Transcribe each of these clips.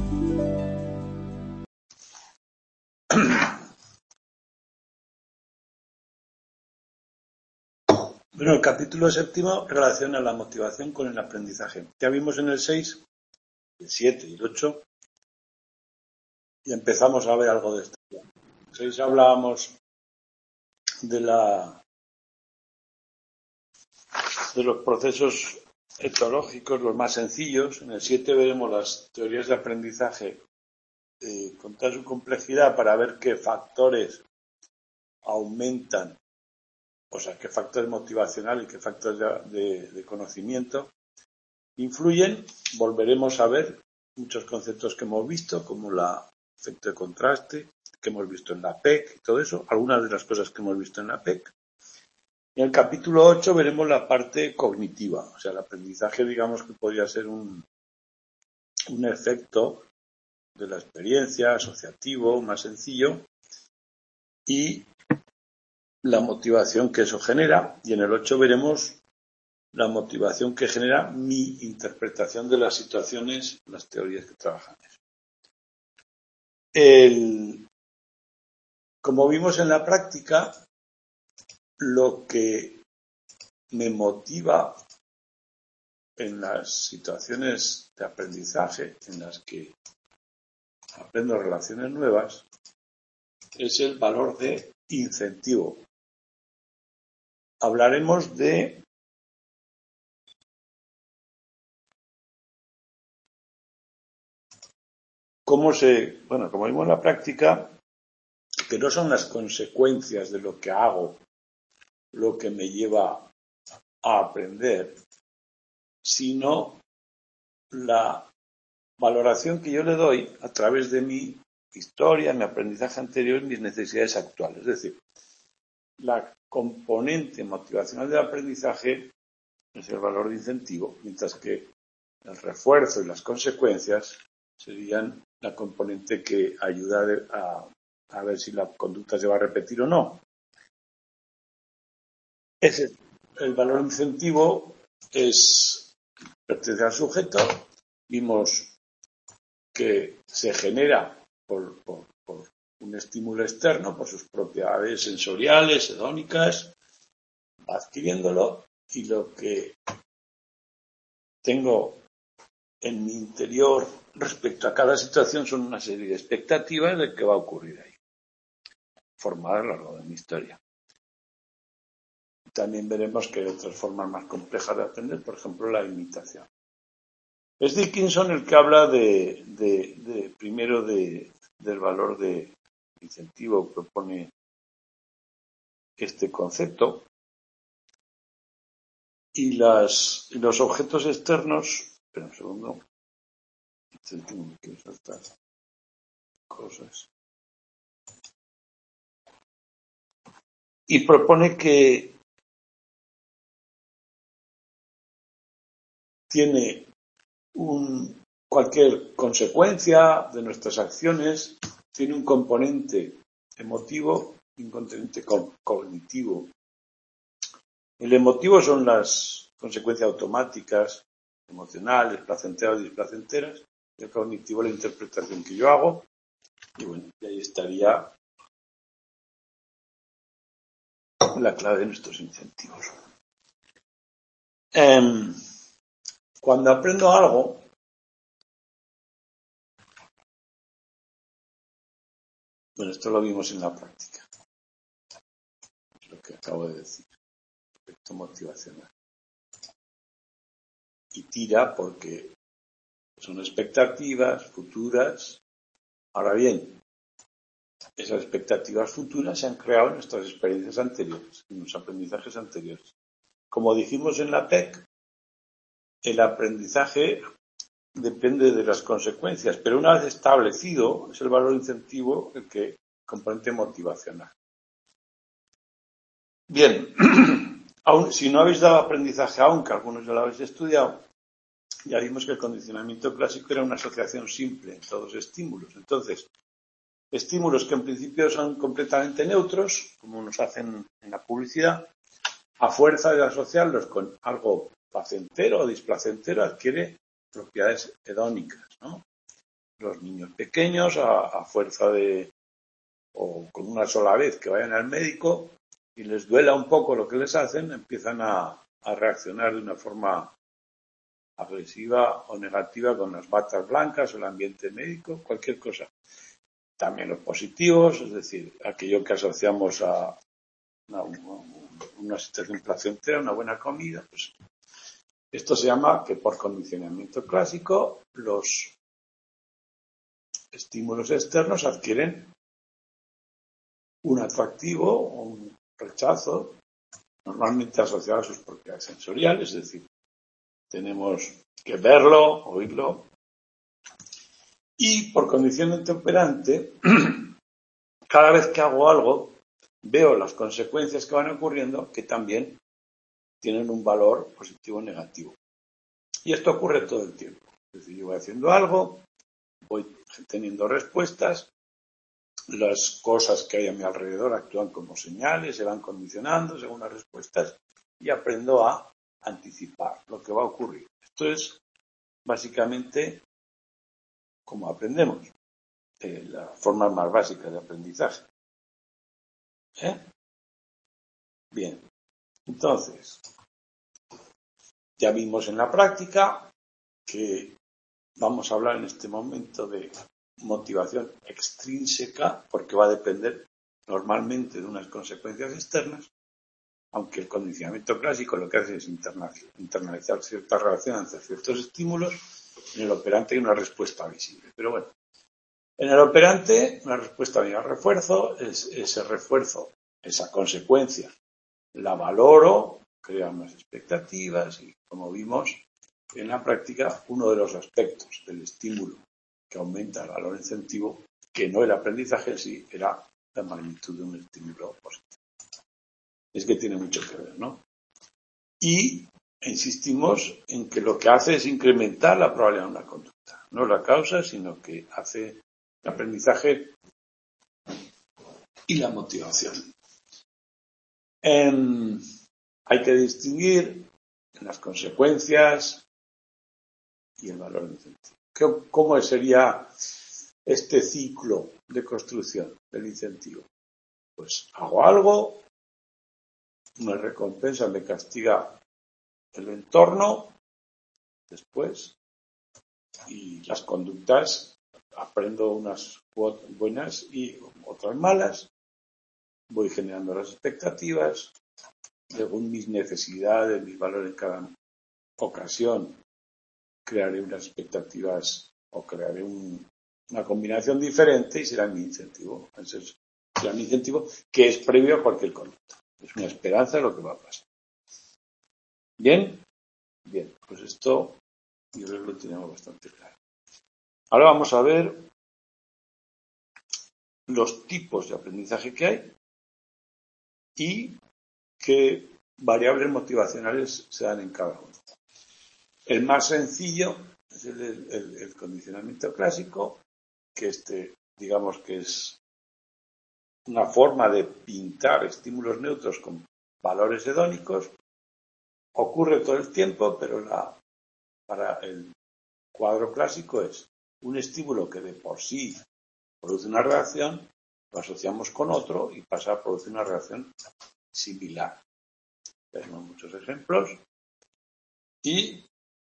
Bueno, el capítulo 7 relaciona la motivación con el aprendizaje. Ya vimos en el 6, el 7 y el 8, y empezamos a ver algo de esto. En el 6 hablábamos de los procesos etológicos, los más sencillos. En el 7 veremos las teorías de aprendizaje con toda su complejidad para ver qué factores aumentan, o sea, qué factores motivacionales y qué factores de conocimiento influyen. Volveremos a ver muchos conceptos que hemos visto, como el efecto de contraste, que hemos visto en la PEC y todo eso, algunas de las cosas que hemos visto en la PEC. En el capítulo 8 veremos la parte cognitiva, o sea, el aprendizaje, digamos que podría ser un efecto de la experiencia, asociativo, más sencillo, y la motivación que eso genera. Y en el 8 veremos la motivación que genera mi interpretación de las situaciones, las teorías que trabajan eso. Como vimos en la práctica, lo que me motiva en las situaciones de aprendizaje en las que aprendo relaciones nuevas es el valor de incentivo. Hablaremos de como vimos en la práctica, que no son las consecuencias de lo que hago lo que me lleva a aprender, sino la valoración que yo le doy a través de mi historia, mi aprendizaje anterior y mis necesidades actuales. Es decir, la componente motivacional del aprendizaje es el valor de incentivo, mientras que el refuerzo y las consecuencias serían la componente que ayuda a ver si la conducta se va a repetir o no. El valor de incentivo pertenece al sujeto. Vimos que se genera por un estímulo externo, por sus propiedades sensoriales, hedónicas, va adquiriéndolo, y lo que tengo en mi interior respecto a cada situación son una serie de expectativas de qué va a ocurrir ahí, formadas a lo largo de mi historia. También veremos que hay otras formas más complejas de aprender, por ejemplo, la imitación. Es Dickinson el que habla primero del valor de incentivo, propone este concepto, y los objetos externos. Espera un segundo, tengo que saltar cosas. Y propone que tiene cualquier consecuencia de nuestras acciones tiene un componente emotivo y un componente cognitivo. El emotivo son las consecuencias automáticas, emocionales, placenteras y displacenteras, y el cognitivo la interpretación que yo hago, y bueno, y ahí estaría la clave de nuestros incentivos. Cuando aprendo algo, bueno, esto lo vimos en la práctica, es lo que acabo de decir, efecto motivacional. Y tira porque son expectativas futuras. Ahora bien, esas expectativas futuras se han creado en nuestras experiencias anteriores, en los aprendizajes anteriores. Como dijimos en la PEC, el aprendizaje depende de las consecuencias, pero una vez establecido es el valor incentivo el que componente motivacional. Bien, aun si no habéis dado aprendizaje aún, que algunos ya lo habéis estudiado, ya vimos que el condicionamiento clásico era una asociación simple en todos los estímulos. Entonces, estímulos que en principio son completamente neutros, como nos hacen en la publicidad, a fuerza de asociarlos con algo placentero o displacentero, adquiere propiedades hedónicas, ¿no? Los niños pequeños, a fuerza de, o con una sola vez que vayan al médico y les duela un poco lo que les hacen, empiezan a reaccionar de una forma agresiva o negativa con las batas blancas o el ambiente médico, cualquier cosa. También los positivos, es decir, aquello que asociamos a una situación placentera, una buena comida, pues esto se llama que por condicionamiento clásico los estímulos externos adquieren un atractivo o un rechazo, normalmente asociado a sus propiedades sensoriales, es decir, tenemos que verlo, oírlo, y por condición de temperante, cada vez que hago algo, veo las consecuencias que van ocurriendo que también tienen un valor positivo o negativo. Y esto ocurre todo el tiempo. Es decir, yo voy haciendo algo, voy teniendo respuestas, las cosas que hay a mi alrededor actúan como señales, se van condicionando según las respuestas y aprendo a anticipar lo que va a ocurrir. Esto es básicamente como aprendemos, las formas más básicas de aprendizaje. Bien, entonces, ya vimos en la práctica que vamos a hablar en este momento de motivación extrínseca, porque va a depender normalmente de unas consecuencias externas, aunque el condicionamiento clásico lo que hace es internalizar cierta relación entre ciertos estímulos. En el operante hay una respuesta visible. Pero bueno, en el operante una respuesta viene al refuerzo, ese refuerzo, esa consecuencia, la valoro, crea unas expectativas y, como vimos en la práctica, uno de los aspectos del estímulo que aumenta el valor incentivo, que no el aprendizaje en sí, era la magnitud de un estímulo positivo. Es que tiene mucho que ver, ¿no? Y insistimos en que lo que hace es incrementar la probabilidad de una conducta. No la causa, sino que hace el aprendizaje y la motivación. Hay que distinguir en las consecuencias y el valor incentivo. ¿Cómo sería este ciclo de construcción del incentivo? Pues hago algo, me recompensa, me castiga el entorno, después, y las conductas, aprendo unas buenas y otras malas, voy generando las expectativas, según mis necesidades, mis valores en cada ocasión, crearé unas expectativas o crearé una combinación diferente y será mi incentivo. Entonces, será mi incentivo que es previo a cualquier conducta. Es una esperanza de lo que va a pasar. ¿Bien? Bien, pues esto yo creo que lo tenemos bastante claro. Ahora vamos a ver los tipos de aprendizaje que hay y qué variables motivacionales se dan en cada uno. El más sencillo es el condicionamiento clásico, que digamos que es una forma de pintar estímulos neutros con valores hedónicos. Ocurre todo el tiempo, pero para el cuadro clásico es un estímulo que de por sí produce una reacción, lo asociamos con otro y pasa a producir una reacción similar. Tenemos muchos ejemplos y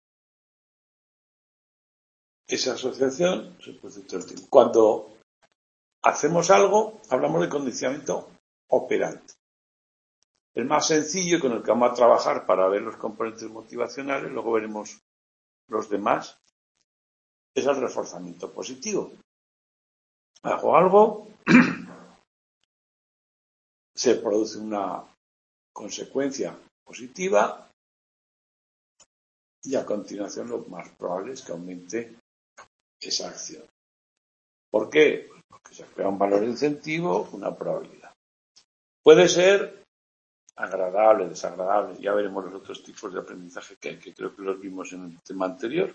esa asociación se produce todo el tiempo. Cuando hacemos algo, hablamos de condicionamiento operante. El más sencillo con el que vamos a trabajar para ver los componentes motivacionales, luego veremos los demás, es el reforzamiento positivo. Hago algo, se produce una consecuencia positiva y a continuación lo más probable es que aumente esa acción. ¿Por qué? Porque se crea un valor de incentivo, una probabilidad. Puede ser agradable, desagradable, ya veremos los otros tipos de aprendizaje que hay, que creo que los vimos en el tema anterior.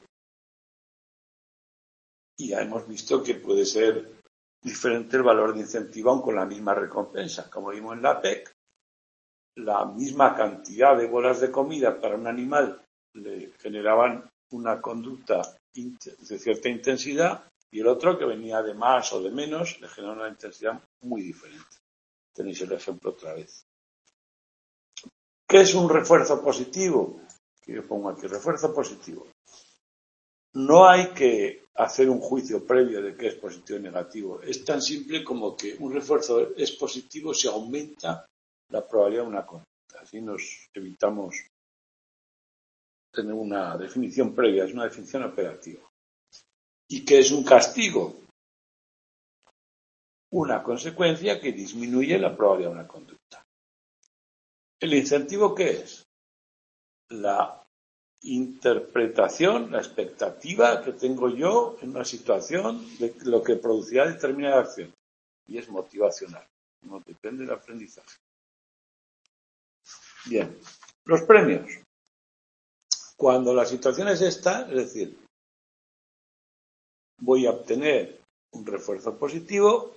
Y ya hemos visto que puede ser diferente el valor de incentivo aun con la misma recompensa. Como vimos en la PEC, la misma cantidad de bolas de comida para un animal le generaban una conducta de cierta intensidad Y el otro, que venía de más o de menos, le genera una intensidad muy diferente. Tenéis el ejemplo otra vez. ¿Qué es un refuerzo positivo? Que yo pongo aquí, refuerzo positivo. No hay que hacer un juicio previo de qué es positivo y negativo. Es tan simple como que un refuerzo es positivo si aumenta la probabilidad de una conducta. Así nos evitamos tener una definición previa, es una definición operativa. ¿Y qué es un castigo? Una consecuencia que disminuye la probabilidad de una conducta. ¿El incentivo qué es? La interpretación, la expectativa que tengo yo en una situación de lo que producirá determinada acción. Y es motivacional, no depende del aprendizaje. Bien, los premios. Cuando la situación es esta, es decir, voy a obtener un refuerzo positivo,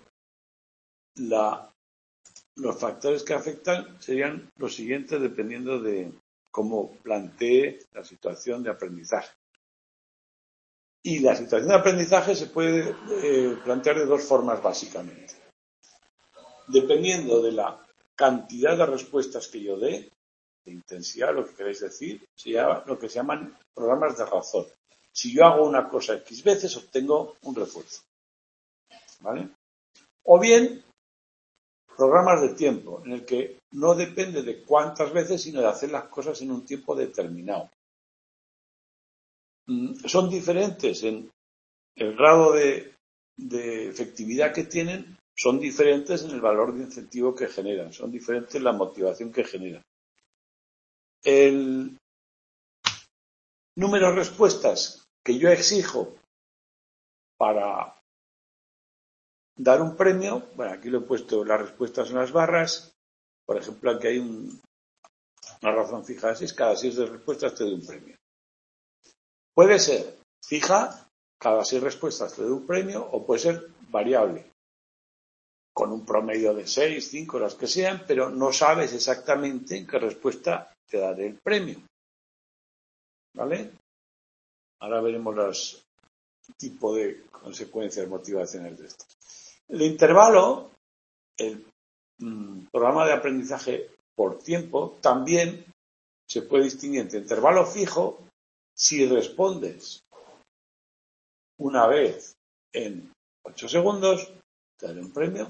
los factores que afectan serían los siguientes dependiendo de cómo plantee la situación de aprendizaje. Y la situación de aprendizaje se puede plantear de dos formas básicamente. Dependiendo de la cantidad de respuestas que yo dé, de intensidad, lo que queréis decir, sería lo que se llaman programas de razón. Si yo hago una cosa X veces, obtengo un refuerzo. ¿Vale? O bien, programas de tiempo, en el que no depende de cuántas veces, sino de hacer las cosas en un tiempo determinado. Son diferentes en el grado de efectividad que tienen, son diferentes en el valor de incentivo que generan, son diferentes en la motivación que generan. El número de respuestas que yo exijo para dar un premio, bueno, aquí lo he puesto las respuestas en las barras, por ejemplo, aquí hay una razón fija de 6, cada 6 de respuestas te doy un premio. Puede ser fija, cada 6 respuestas te doy un premio, o puede ser variable, con un promedio de 6, 5, las que sean, pero no sabes exactamente en qué respuesta te daré el premio. ¿Vale? Ahora veremos los tipos de consecuencias motivacionales de esto. El intervalo, el programa de aprendizaje por tiempo, también se puede distinguir entre intervalo fijo si respondes una vez en 8 segundos, te daré un premio,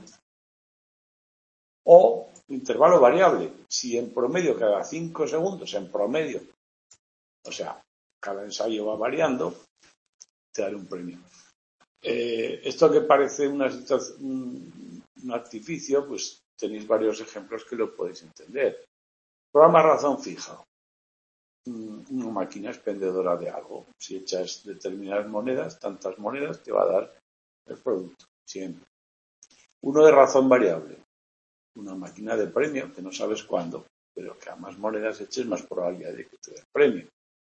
o intervalo variable, si en promedio cada 5 segundos, en promedio, o sea, cada ensayo va variando, te daré un premio. Esto que parece una situación, un artificio, pues tenéis varios ejemplos que lo podéis entender. Programa razón fija. Una máquina expendedora de algo. Si echas determinadas monedas, tantas monedas, te va a dar el producto, siempre. Uno de razón variable. Una máquina de premio, que no sabes cuándo, pero que a más monedas eches, más probabilidad de que te dé el premio.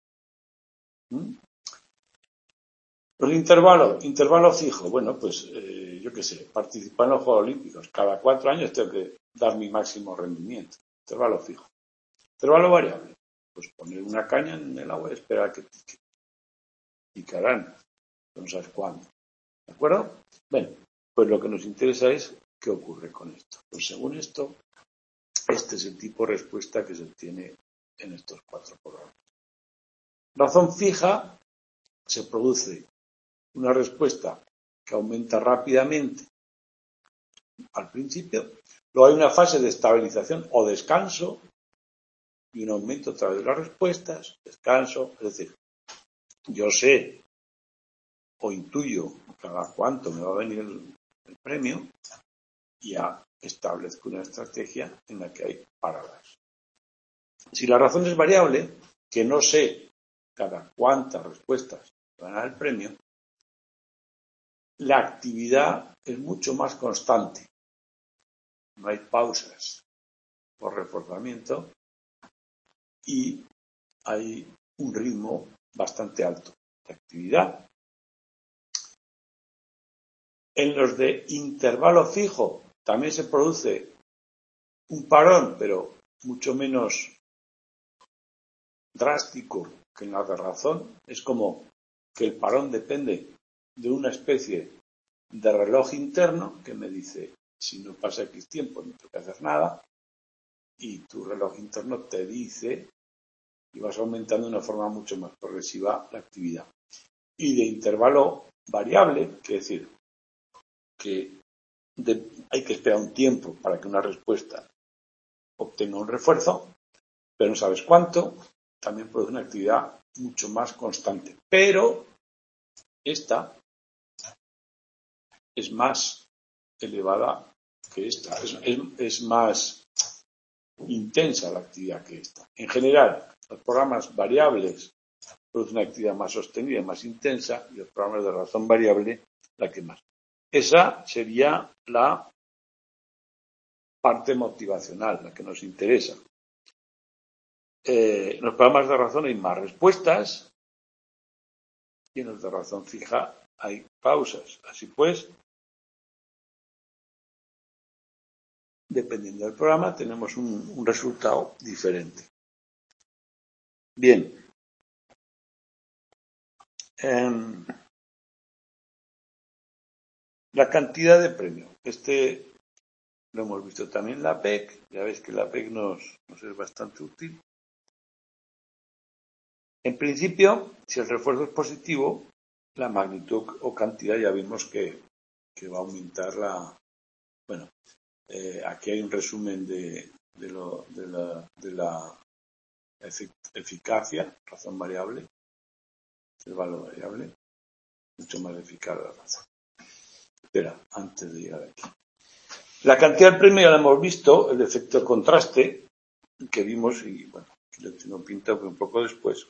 El intervalo fijo. Bueno, pues yo qué sé, participar en los Juegos Olímpicos. Cada 4 años tengo que dar mi máximo rendimiento. Intervalo fijo. Intervalo variable. Pues poner una caña en el agua y esperar a que pique. Picarán. No sabes cuándo. ¿De acuerdo? Bueno, pues lo que nos interesa es qué ocurre con esto. Pues según esto, este es el tipo de respuesta que se obtiene en estos 4 programas. Razón fija, se produce una respuesta que aumenta rápidamente al principio, luego hay una fase de estabilización o descanso y un aumento a través de las respuestas, descanso, es decir, yo sé o intuyo cada cuánto me va a venir el premio y ya establezco una estrategia en la que hay paradas. Si la razón es variable, que no sé cada cuántas respuestas van a dar el premio, la actividad es mucho más constante. No hay pausas por reforzamiento y hay un ritmo bastante alto de actividad. En los de intervalo fijo también se produce un parón, pero mucho menos drástico que en la de razón. Es como que el parón depende de una especie de reloj interno que me dice, si no pasa X tiempo no tengo que hacer nada, y tu reloj interno te dice, y vas aumentando de una forma mucho más progresiva la actividad. Y de intervalo variable, quiere decir que hay que esperar un tiempo para que una respuesta obtenga un refuerzo, pero no sabes cuánto, también produce una actividad mucho más constante. Pero esta es más elevada que esta, es más intensa la actividad que esta. En general, los programas variables producen una actividad más sostenida y más intensa, y los programas de razón variable la que más. Esa sería la parte motivacional, la que nos interesa. En los programas de razón hay más respuestas y en los de razón fija hay pausas. Así pues, dependiendo del programa, tenemos un resultado diferente. Bien. La cantidad de premio. Lo hemos visto también en la PEC. Ya veis que la PEC nos es bastante útil. En principio, si el refuerzo es positivo, la magnitud o cantidad ya vimos que va a aumentar Bueno, aquí hay un resumen de la eficacia, razón variable, el valor variable, mucho más eficaz la razón. Espera, antes de llegar aquí. La cantidad del premio ya la hemos visto, el efecto de contraste que vimos, y bueno, aquí lo tengo pintado un poco después.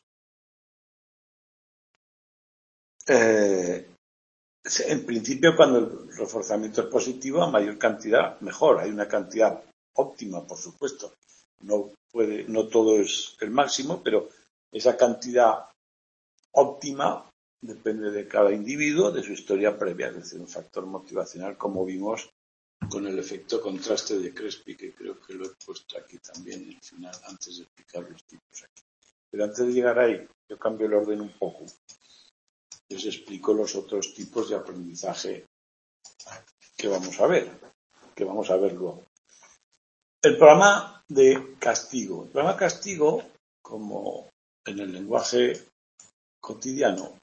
En principio, cuando el reforzamiento es positivo, a mayor cantidad, mejor. Hay una cantidad óptima, por supuesto. No todo es el máximo, pero esa cantidad óptima depende de cada individuo, de su historia previa, es decir, un factor motivacional, como vimos con el efecto contraste de Crespi, que creo que lo he puesto aquí también en el final, antes de explicar los tipos aquí. Pero antes de llegar ahí, yo cambio el orden un poco. Les explico los otros tipos de aprendizaje que vamos a ver luego. El programa de castigo. El programa de castigo, como en el lenguaje cotidiano,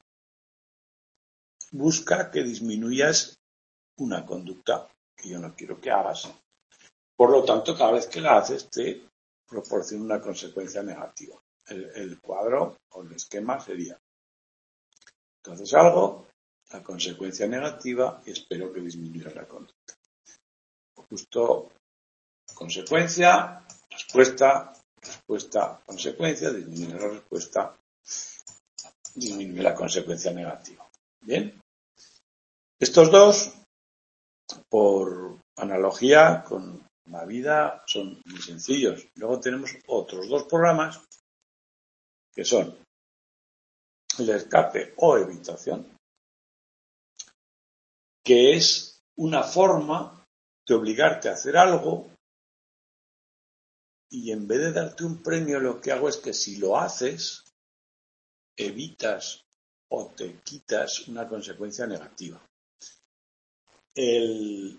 busca que disminuyas una conducta que yo no quiero que hagas. Por lo tanto, cada vez que la haces, te proporciona una consecuencia negativa. El cuadro o el esquema sería: tú haces algo, la consecuencia negativa, y espero que disminuyas la conducta. Justo consecuencia, respuesta, consecuencia, disminuye la respuesta, disminuye la consecuencia negativa. Bien. Estos dos, por analogía con la vida, son muy sencillos. Luego tenemos otros dos programas que son el escape o evitación, que es una forma de obligarte a hacer algo, y en vez de darte un premio, lo que hago es que si lo haces, evitas o te quitas una consecuencia negativa. El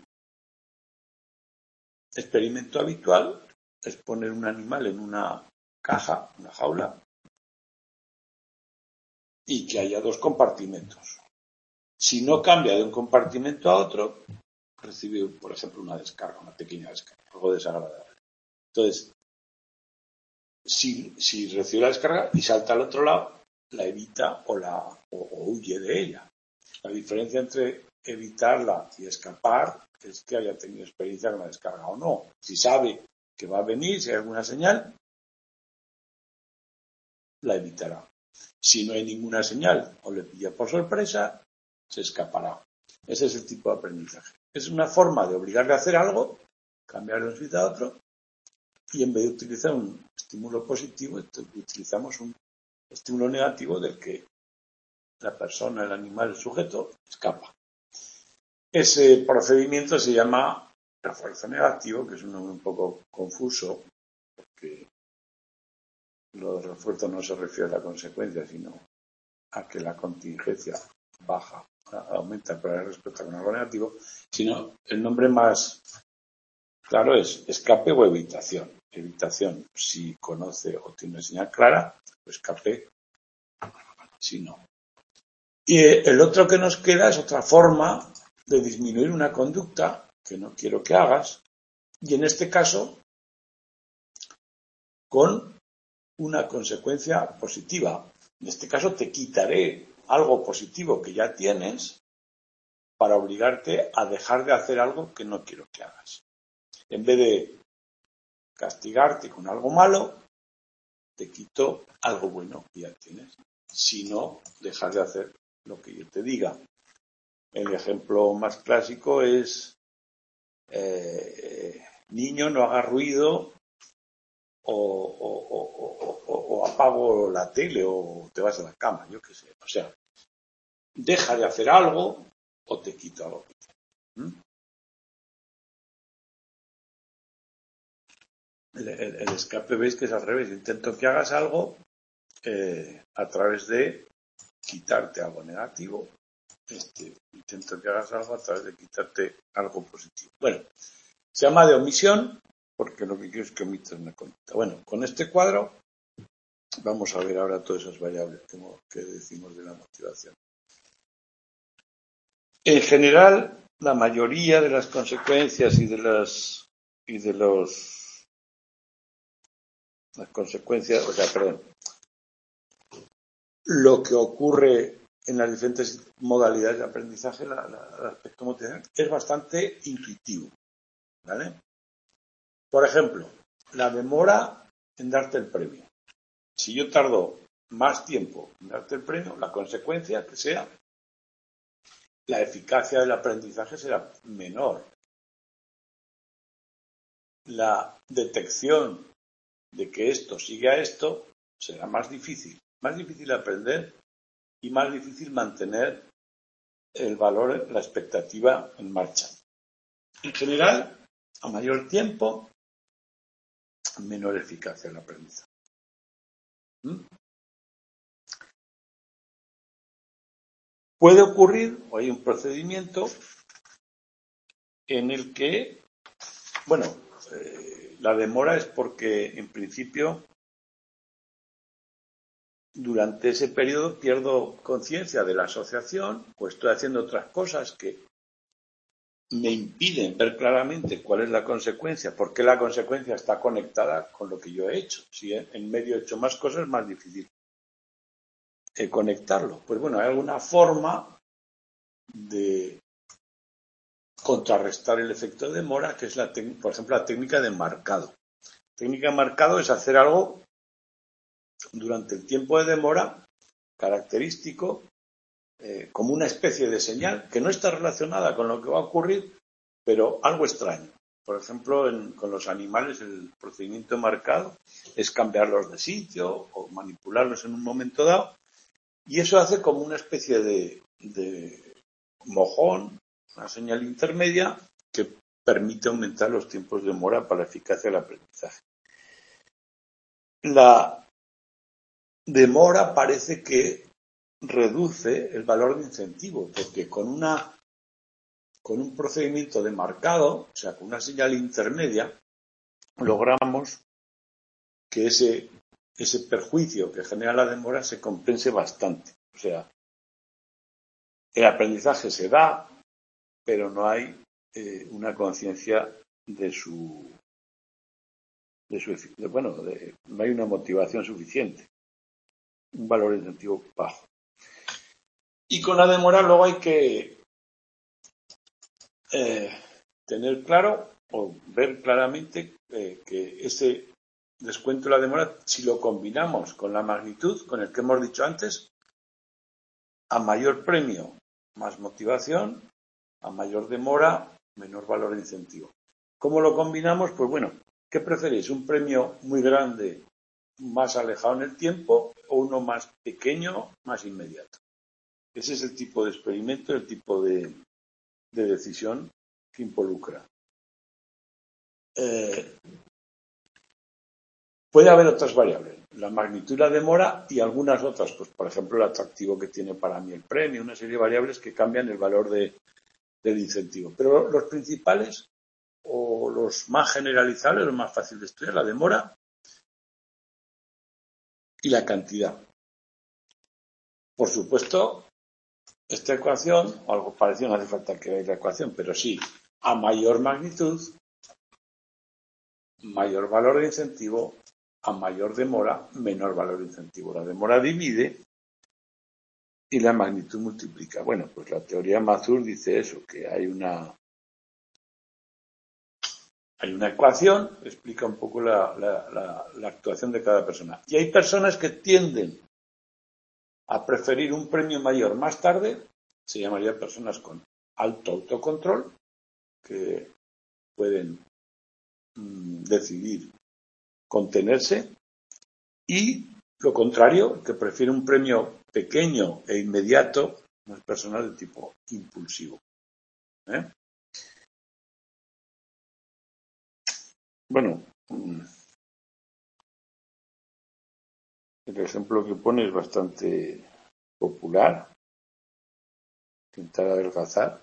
experimento habitual es poner un animal en una caja, una jaula, y que haya dos compartimentos. Si no cambia de un compartimento a otro, recibe, por ejemplo, una descarga, una pequeña descarga, algo desagradable. Entonces, si recibe la descarga y salta al otro lado, la evita o huye de ella. La diferencia entre evitarla y escapar es que haya tenido experiencia con la descarga o no. Si sabe que va a venir, si hay alguna señal, la evitará. Si no hay ninguna señal o le pilla por sorpresa, se escapará. Ese es el tipo de aprendizaje. Es una forma de obligarle a hacer algo, cambiar de un sitio a otro, y en vez de utilizar un estímulo positivo, utilizamos un estímulo negativo del que la persona, el animal, el sujeto, escapa. Ese procedimiento se llama refuerzo negativo, que es un nombre un poco confuso, porque lo de refuerzo no se refiere a la consecuencia, sino a que la contingencia baja aumenta el probabilidad de respuesta con algo negativo, sino el nombre más claro es escape o evitación. Evitación si conoce o tiene una señal clara, o escape si no. Y el otro que nos queda es otra forma de disminuir una conducta que no quiero que hagas, y en este caso con una consecuencia positiva. En este caso te quitaré algo positivo que ya tienes para obligarte a dejar de hacer algo que no quiero que hagas. En vez de castigarte con algo malo, te quito algo bueno que ya tienes. Si no, dejas de hacer lo que yo te diga. El ejemplo más clásico es niño, no haga ruido o apago la tele o te vas a la cama, yo qué sé. O sea, deja de hacer algo o te quito algo. El escape veis que es al revés. Intento que hagas algo a través de quitarte algo negativo. Intento que hagas algo a través de quitarte algo positivo. Bueno, se llama de omisión porque lo que quiero es que omitas una conducta. Bueno, con este cuadro vamos a ver ahora todas esas variables que decimos de la motivación. En general, la mayoría de las consecuencias las consecuencias, lo que ocurre en las diferentes modalidades de aprendizaje, el aspecto motivacional, es bastante intuitivo, ¿vale? Por ejemplo, la demora en darte el premio. Si yo tardo más tiempo en darte el premio, la consecuencia que sea, la eficacia del aprendizaje será menor. La detección de que esto sigue a esto será más difícil aprender y más difícil mantener el valor, la expectativa en marcha. En general, a mayor tiempo, menor eficacia el aprendizaje. Puede ocurrir, o hay un procedimiento en el que, la demora es porque, en principio, durante ese periodo pierdo conciencia de la asociación o estoy haciendo otras cosas que me impiden ver claramente cuál es la consecuencia, por qué la consecuencia está conectada con lo que yo he hecho. Si en medio he hecho más cosas, es más difícil conectarlo. Pues bueno, hay alguna forma de contrarrestar el efecto de demora, que es, por ejemplo, la técnica de marcado. La técnica de marcado es hacer algo durante el tiempo de demora característico, como una especie de señal que no está relacionada con lo que va a ocurrir, pero algo extraño. Por ejemplo, con los animales el procedimiento marcado es cambiarlos de sitio o manipularlos en un momento dado, y eso hace como una especie de mojón, una señal intermedia que permite aumentar los tiempos de demora para la eficacia del aprendizaje. La demora parece que reduce el valor de incentivo, porque con un procedimiento de marcado, o sea, con una señal intermedia, logramos que ese perjuicio que genera la demora se compense bastante. O sea, el aprendizaje se da, pero no hay una conciencia no hay una motivación suficiente, un valor de incentivo bajo. Y con la demora luego hay que tener claro o ver claramente que ese descuento de la demora, si lo combinamos con la magnitud, con el que hemos dicho antes, a mayor premio, más motivación, a mayor demora, menor valor de incentivo. ¿Cómo lo combinamos? Pues bueno, ¿qué preferís? ¿Un premio muy grande, más alejado en el tiempo, o uno más pequeño, más inmediato? Ese es el tipo de experimento, el tipo de decisión que involucra. Puede haber otras variables. la magnitud, la demora y algunas otras, pues por ejemplo el atractivo que tiene para mí el premio, una serie de variables que cambian el valor del incentivo. Pero los principales o los más generalizables, los más fáciles de estudiar, la demora y la cantidad. Por supuesto, esta ecuación, o algo parecido, no hace falta que veáis la ecuación, pero sí, a mayor magnitud, mayor valor de incentivo, a mayor demora, menor valor de incentivo. La demora divide y la magnitud multiplica. Bueno, pues la teoría Mazur dice eso, que hay una ecuación que explica un poco la actuación de cada persona. Y hay personas que tienden a preferir un premio mayor más tarde, se llamaría personas con alto autocontrol, que pueden decidir contenerse, y lo contrario, que prefiere un premio pequeño e inmediato, unas personas de tipo impulsivo. Bueno, el ejemplo que pone es bastante popular, intentar adelgazar,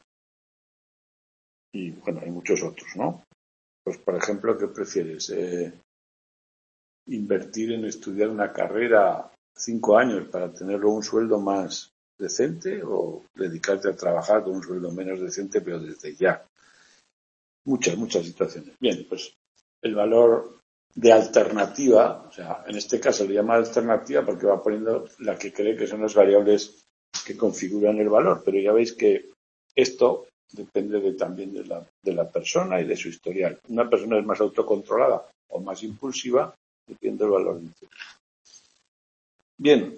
y bueno, hay muchos otros, ¿no? Pues por ejemplo, ¿qué prefieres? ¿Invertir en estudiar una carrera 5 años para tenerlo un sueldo más decente o dedicarte a trabajar con un sueldo menos decente pero desde ya? Muchas situaciones. Bien, pues el valor de alternativa, o sea, en este caso le llama alternativa porque va poniendo la que cree que son las variables que configuran el valor, pero ya veis que esto depende también de la persona y de su historial. Una persona es más autocontrolada o más impulsiva, depende del valor de incentivo. Bien.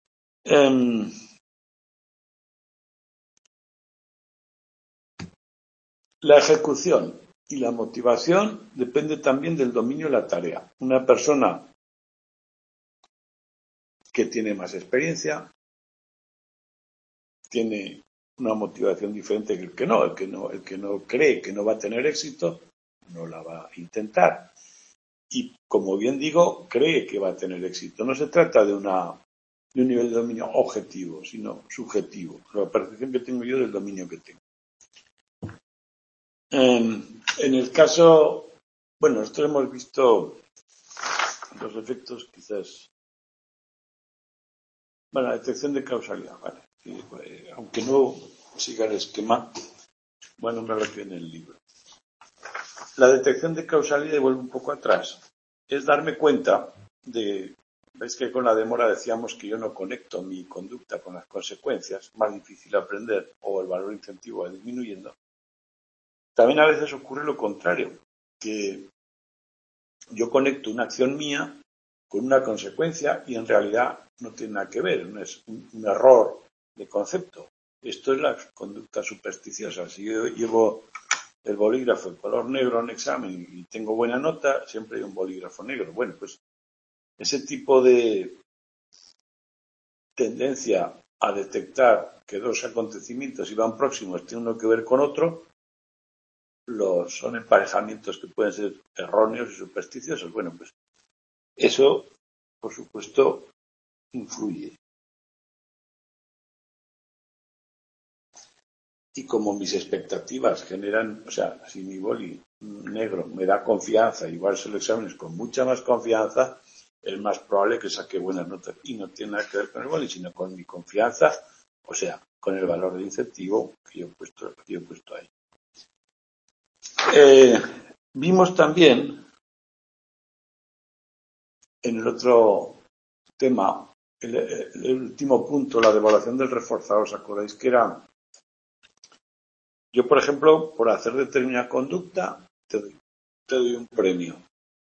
La ejecución y la motivación depende también del dominio de la tarea. Una persona que tiene más experiencia tiene una motivación diferente que el que no. El que no cree que no va a tener éxito, no la va a intentar. Y como bien digo, cree que va a tener éxito. No se trata de un nivel de dominio objetivo, sino subjetivo. La percepción que tengo yo del dominio que tengo. En el caso, bueno, esto hemos visto los efectos quizás. Bueno, la detección de causalidad, vale. Sí, aunque no siga el esquema, bueno, me lo que en el libro. La detección de causalidad, y vuelvo un poco atrás, es darme cuenta de, veis que con la demora decíamos que yo no conecto mi conducta con las consecuencias, más difícil aprender o el valor incentivo va disminuyendo. También a veces ocurre lo contrario, que yo conecto una acción mía con una consecuencia y en realidad no tiene nada que ver, no es un error de concepto. Esto es la conducta supersticiosa. Si yo llevo el bolígrafo de color negro en examen y tengo buena nota, siempre hay un bolígrafo negro. Bueno, pues ese tipo de tendencia a detectar que dos acontecimientos iban próximos tienen uno que ver con otro, son emparejamientos que pueden ser erróneos y supersticiosos. Bueno, pues eso, por supuesto, influye. Y como mis expectativas generan, o sea, si mi boli negro me da confianza, igual se lo exámenes con mucha más confianza, es más probable que saque buenas notas. Y no tiene nada que ver con el boli, sino con mi confianza, o sea, con el valor de incentivo que yo he puesto ahí. Vimos también en el otro tema, el último punto, la devaluación del reforzador. ¿Os acordáis que era? Yo, por ejemplo, por hacer determinada conducta, te doy un premio.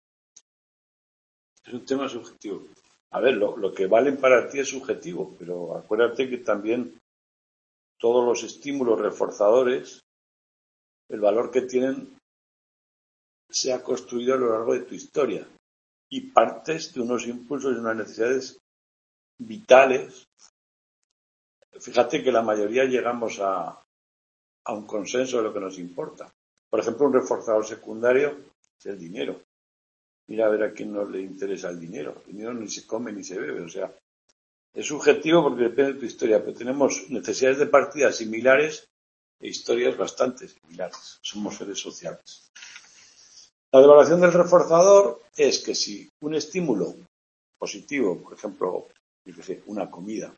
Es un tema subjetivo. A ver, lo que valen para ti es subjetivo, pero acuérdate que también todos los estímulos reforzadores, el valor que tienen se ha construido a lo largo de tu historia y partes de unos impulsos y unas necesidades vitales. Fíjate que la mayoría llegamos a un consenso de lo que nos importa. Por ejemplo, un reforzador secundario es el dinero. Mira a ver a quién no le interesa el dinero. El dinero ni se come ni se bebe. O sea, es subjetivo porque depende de tu historia, pero tenemos necesidades de partida similares e historias bastante similares. Somos seres sociales. La devaluación del reforzador es que si un estímulo positivo, por ejemplo, yo qué sé, una comida,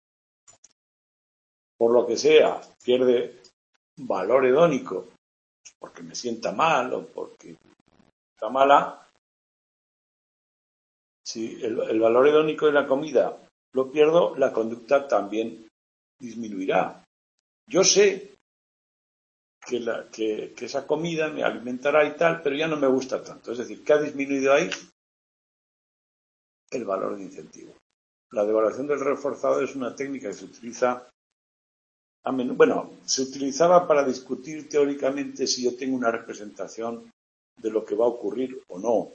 por lo que sea, pierde valor hedónico, porque me sienta mal o porque está mala, si el valor hedónico de la comida lo pierdo, la conducta también disminuirá. Yo sé que esa comida me alimentará y tal, pero ya no me gusta tanto. Es decir, ¿qué ha disminuido ahí? El valor de incentivo. La devaluación del reforzador es una técnica que se utiliza a menudo. Bueno, se utilizaba para discutir teóricamente si yo tengo una representación de lo que va a ocurrir o no.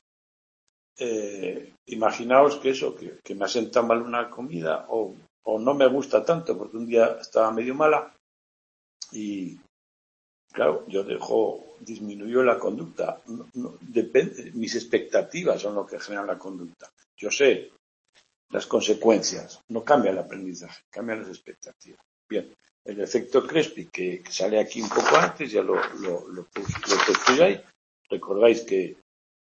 Imaginaos que eso, que me asienta mal una comida o no me gusta tanto porque un día estaba medio mala y claro, disminuyó la conducta. Depende, mis expectativas son lo que generan la conducta. Yo sé las consecuencias, no cambia el aprendizaje, cambian las expectativas. Bien, el efecto Crespi, que sale aquí un poco antes, ya lo puse ahí. Recordáis que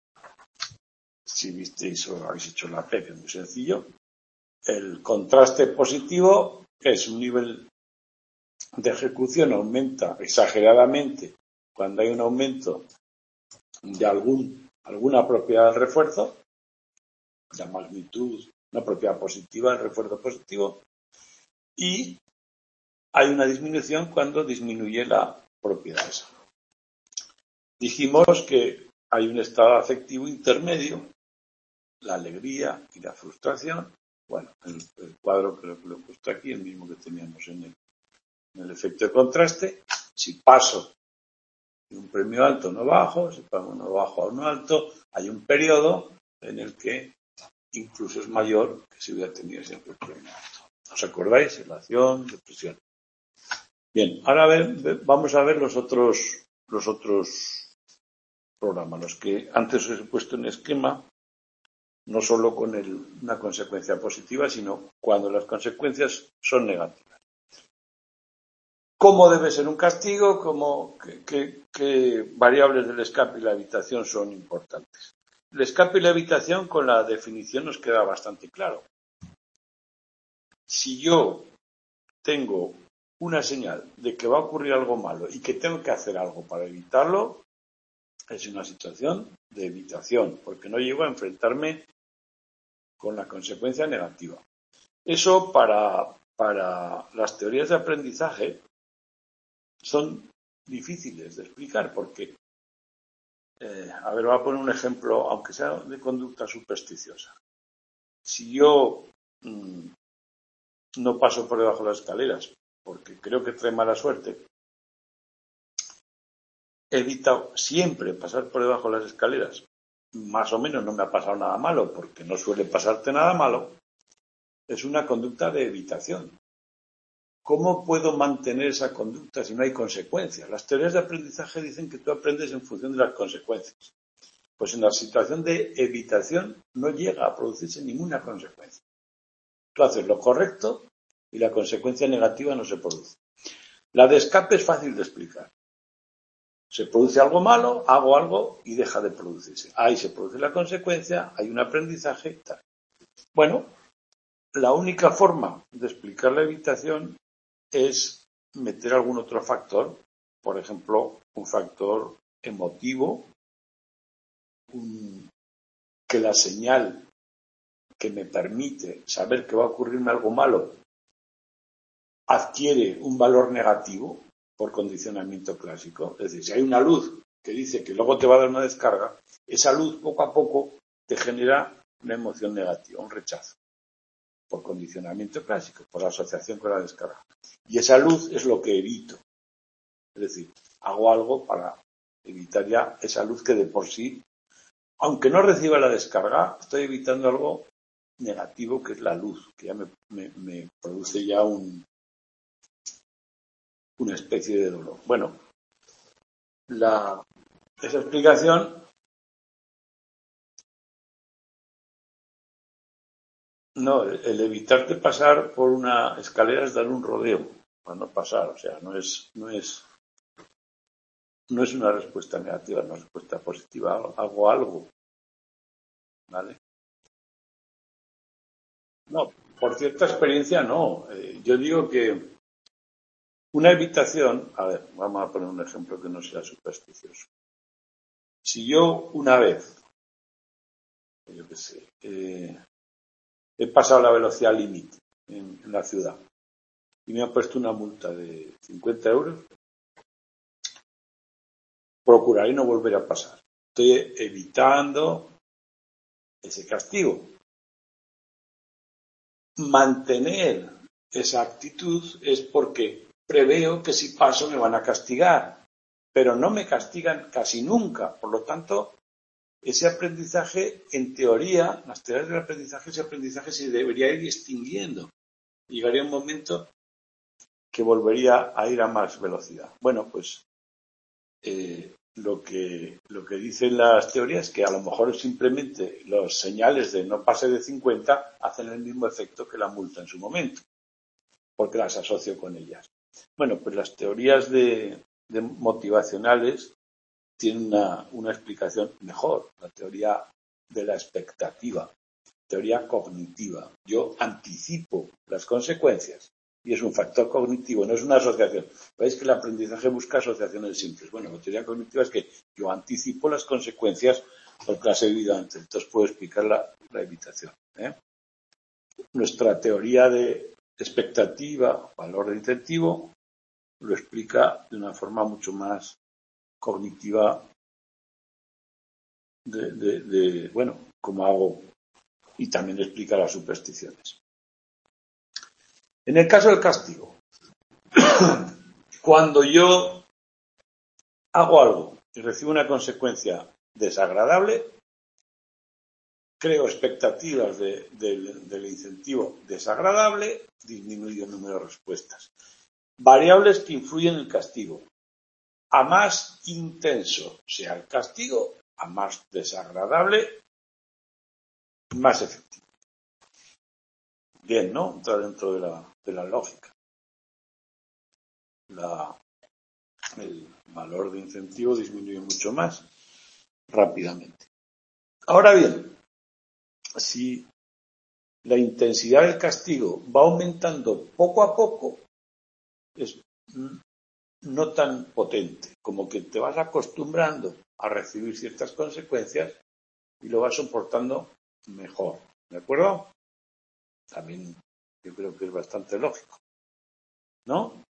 si visteis o habéis hecho la PEC, es muy sencillo. El contraste positivo es un nivel de ejecución aumenta exageradamente cuando hay un aumento de alguna propiedad del refuerzo, la magnitud, una propiedad positiva, el refuerzo positivo, y hay una disminución cuando disminuye la propiedad esa. Dijimos que hay un estado afectivo intermedio, la alegría y la frustración. Bueno, el cuadro creo que lo he puesto aquí, el mismo que teníamos en el efecto de contraste. Si paso de un premio alto a uno bajo, si paso de uno bajo a uno alto, hay un periodo en el que incluso es mayor que si hubiera tenido siempre el premio alto. ¿Os acordáis? Relación, depresión. Bien, ahora vamos a ver los otros programas, los que antes os he puesto en esquema, no solo con una consecuencia positiva, sino cuando las consecuencias son negativas. ¿Cómo debe ser un castigo? ¿Qué variables del escape y la evitación son importantes? El escape y la evitación con la definición nos queda bastante claro. Si yo tengo una señal de que va a ocurrir algo malo y que tengo que hacer algo para evitarlo, es una situación de evitación, porque no llego a enfrentarme con la consecuencia negativa. Eso para las teorías de aprendizaje son difíciles de explicar porque, voy a poner un ejemplo, aunque sea de conducta supersticiosa. Si yo no paso por debajo de las escaleras porque creo que trae mala suerte, he evitado siempre pasar por debajo de las escaleras. Más o menos no me ha pasado nada malo porque no suele pasarte nada malo. Es una conducta de evitación. ¿Cómo puedo mantener esa conducta si no hay consecuencias? Las teorías de aprendizaje dicen que tú aprendes en función de las consecuencias. Pues en la situación de evitación no llega a producirse ninguna consecuencia. Tú haces lo correcto y la consecuencia negativa no se produce. La de escape es fácil de explicar. Se produce algo malo, hago algo y deja de producirse. Ahí se produce la consecuencia, hay un aprendizaje. Tal. Bueno, la única forma de explicar la evitación es meter algún otro factor, por ejemplo, un factor emotivo, que la señal que me permite saber que va a ocurrirme algo malo adquiere un valor negativo por condicionamiento clásico. Es decir, si hay una luz que dice que luego te va a dar una descarga, esa luz poco a poco te genera una emoción negativa, un rechazo, por condicionamiento clásico, por asociación con la descarga. Y esa luz es lo que evito. Es decir, hago algo para evitar ya esa luz que de por sí, aunque no reciba la descarga, estoy evitando algo negativo que es la luz, que ya me produce ya una especie de dolor. Bueno, esa explicación No, el evitarte pasar por una escalera es dar un rodeo para no pasar. O sea, no es una respuesta negativa, es una respuesta positiva. Hago algo, ¿vale? No, por cierta experiencia no. Yo digo que una evitación, a ver, vamos a poner un ejemplo que no sea supersticioso. Si yo una vez, yo qué sé, he pasado la velocidad límite en la ciudad y me han puesto una multa de 50 euros, procuraré no volver a pasar. Estoy evitando ese castigo. Mantener esa actitud es porque preveo que si paso me van a castigar, pero no me castigan casi nunca. Por lo tanto, ese aprendizaje, en teoría, las teorías del aprendizaje, ese aprendizaje se debería ir extinguiendo. Llegaría un momento que volvería a ir a más velocidad. Bueno, pues lo que dicen las teorías es que a lo mejor simplemente los señales de no pase de 50 hacen el mismo efecto que la multa en su momento, porque las asocio con ellas. Bueno, pues las teorías de motivacionales tienen una explicación mejor, la teoría de la expectativa, teoría cognitiva. Yo anticipo las consecuencias y es un factor cognitivo, no es una asociación. Veis que el aprendizaje busca asociaciones simples. Bueno, la teoría cognitiva es que yo anticipo las consecuencias porque las he vivido antes. Entonces puedo explicar la evitación. Nuestra teoría de expectativa, valor de incentivo, lo explica de una forma mucho más cognitiva bueno, cómo hago, y también explica las supersticiones. En el caso del castigo, cuando yo hago algo y recibo una consecuencia desagradable, creo expectativas del incentivo desagradable, disminuyo el número de respuestas. Variables que influyen en el castigo. A más intenso sea el castigo, a más desagradable, más efectivo. Bien, ¿no? Entra dentro de la lógica. El valor de incentivo disminuye mucho más rápidamente. Ahora bien, si la intensidad del castigo va aumentando poco a poco, es no tan potente, como que te vas acostumbrando a recibir ciertas consecuencias y lo vas soportando mejor. ¿De acuerdo? También yo creo que es bastante lógico, ¿no?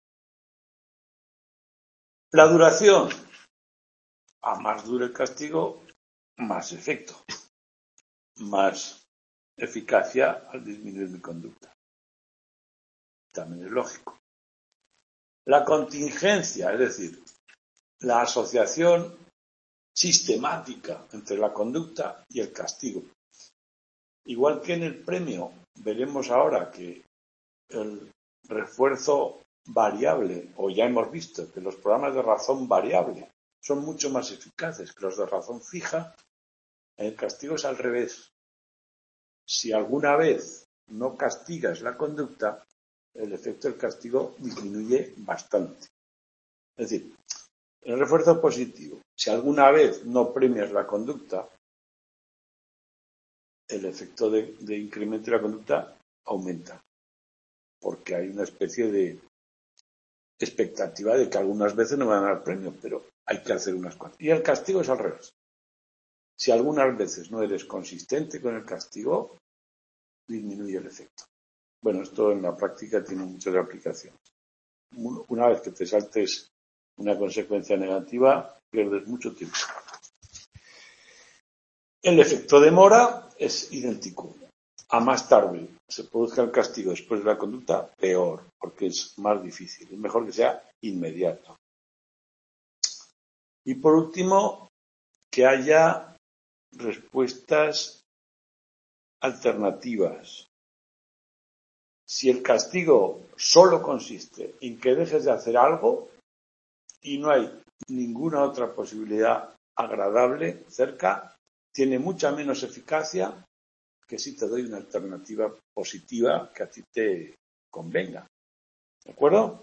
La duración. A más dure el castigo, más efecto, más eficacia al disminuir mi conducta. También es lógico. La contingencia, es decir, la asociación sistemática entre la conducta y el castigo. Igual que en el premio, veremos ahora que el refuerzo variable, o ya hemos visto que los programas de razón variable son mucho más eficaces que los de razón fija, en el castigo es al revés. Si alguna vez no castigas la conducta, el efecto del castigo disminuye bastante. Es decir, el refuerzo positivo, si alguna vez no premias la conducta, el efecto de incremento de la conducta aumenta, porque hay una especie de expectativa de que algunas veces no van a dar premio, pero hay que hacer unas cuantas. Y el castigo es al revés. Si algunas veces no eres consistente con el castigo, disminuye el efecto. Bueno, esto en la práctica tiene muchas aplicaciones. Una vez que te saltes una consecuencia negativa, pierdes mucho tiempo. El efecto de mora es idéntico. A más tarde se produzca el castigo después de la conducta, peor, porque es más difícil. Es mejor que sea inmediato. Y por último, que haya respuestas alternativas. Si el castigo solo consiste en que dejes de hacer algo y no hay ninguna otra posibilidad agradable cerca, tiene mucha menos eficacia que sí te doy una alternativa positiva que a ti te convenga. ¿De acuerdo?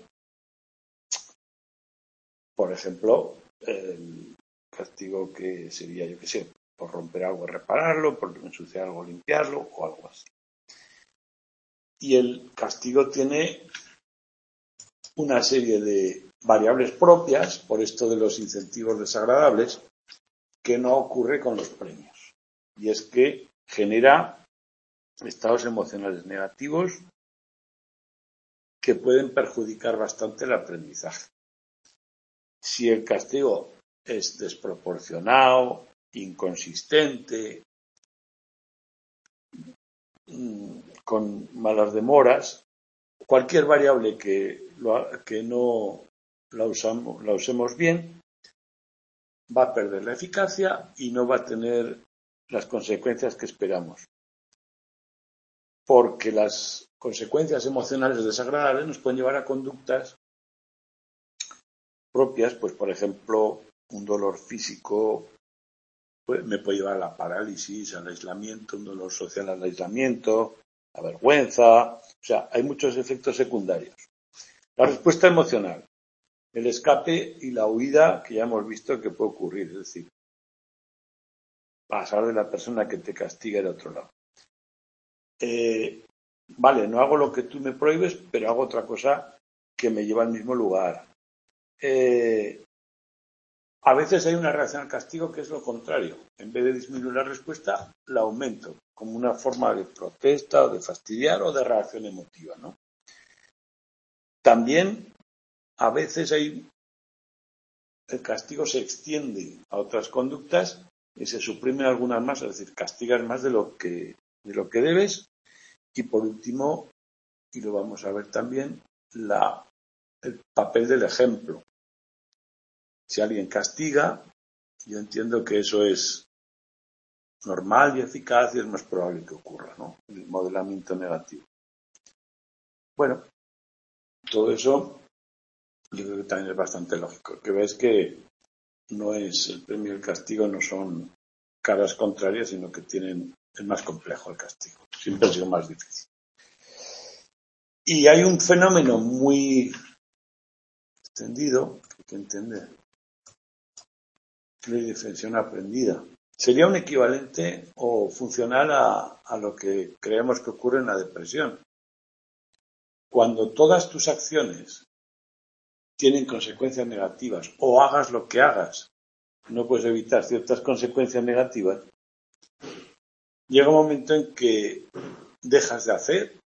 Por ejemplo, el castigo que sería, yo qué sé, por romper algo, repararlo, por ensuciar algo, limpiarlo o algo así. Y el castigo tiene una serie de variables propias, por esto de los incentivos desagradables, que no ocurre con los premios. Y es que genera estados emocionales negativos que pueden perjudicar bastante el aprendizaje. Si el castigo es desproporcionado, inconsistente, con malas demoras, cualquier variable que no la usemos bien va a perder la eficacia y no va a tener las consecuencias que esperamos. Porque las consecuencias emocionales desagradables nos pueden llevar a conductas propias, pues por ejemplo, un dolor físico me puede llevar a la parálisis, al aislamiento, un dolor social al aislamiento, la vergüenza, o sea, hay muchos efectos secundarios. La respuesta emocional, el escape y la huida que ya hemos visto que puede ocurrir, es decir, pasar de la persona que te castiga de otro lado. Vale, no hago lo que tú me prohíbes, pero hago otra cosa que me lleva al mismo lugar. A veces hay una reacción al castigo que es lo contrario. En vez de disminuir la respuesta, la aumento, como una forma de protesta o de fastidiar o de reacción emotiva, ¿no? También, a veces el castigo se extiende a otras conductas y se suprimen algunas más, es decir, castigas más de lo que debes. Y por último, y lo vamos a ver también, el papel del ejemplo. Si alguien castiga, yo entiendo que eso es normal y eficaz y es más probable que ocurra, ¿no? El modelamiento negativo. Bueno, todo eso yo creo que también es bastante lógico. Que ves que no es el premio y el castigo, no son caras contrarias, sino que es más complejo el castigo. Siempre ha sido más difícil. Y hay un fenómeno muy extendido que hay que entender. La defensión aprendida. Sería un equivalente o funcional a lo que creemos que ocurre en la depresión. Cuando todas tus acciones tienen consecuencias negativas o hagas lo que hagas, no puedes evitar ciertas consecuencias negativas, llega un momento en que dejas de hacer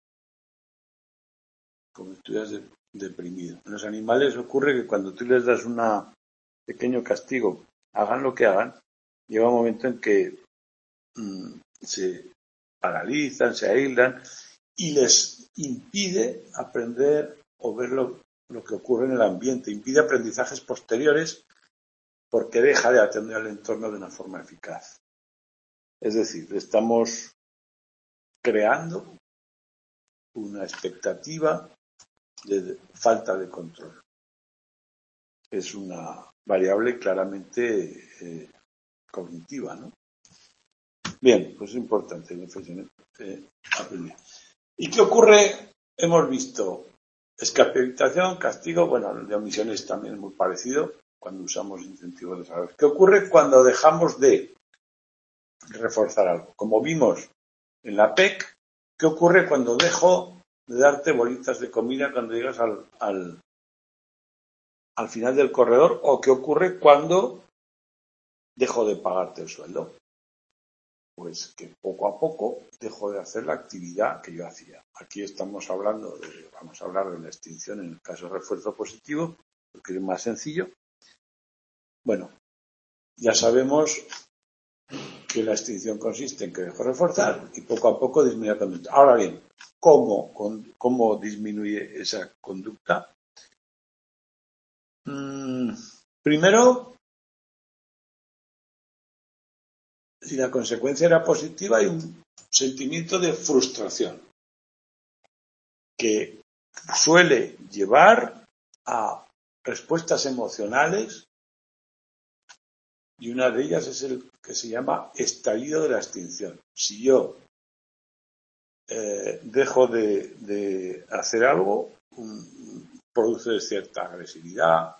como si estuvieras deprimido. En los animales ocurre que cuando tú les das un pequeño castigo, hagan lo que hagan, llega un momento en que se paralizan, se aíslan y les impide aprender o ver lo que ocurre en el ambiente, impide aprendizajes posteriores porque deja de atender al entorno de una forma eficaz. Es decir, estamos creando una expectativa de falta de control. Es una variable claramente cognitiva, ¿no? Bien, pues es importante aprender. ¿Y qué ocurre? Hemos visto escape, evitación, castigo, bueno, el de omisiones también es muy parecido cuando usamos incentivos desagradables. ¿Qué ocurre cuando dejamos de reforzar algo? Como vimos en la PEC, ¿qué ocurre cuando dejo de darte bolitas de comida cuando llegas al final del corredor? ¿O qué ocurre cuando dejo de pagarte el sueldo? Pues que poco a poco dejo de hacer la actividad que yo hacía. Aquí vamos a hablar de la extinción en el caso de refuerzo positivo, porque es más sencillo. Bueno, ya sabemos que la extinción consiste en que dejo de reforzar y poco a poco disminuye la conducta. Ahora bien, ¿cómo disminuye esa conducta? Primero, si la consecuencia era positiva, hay un sentimiento de frustración que suele llevar a respuestas emocionales y una de ellas es el que se llama estallido de la extinción. Si yo dejo de hacer algo, produce cierta agresividad.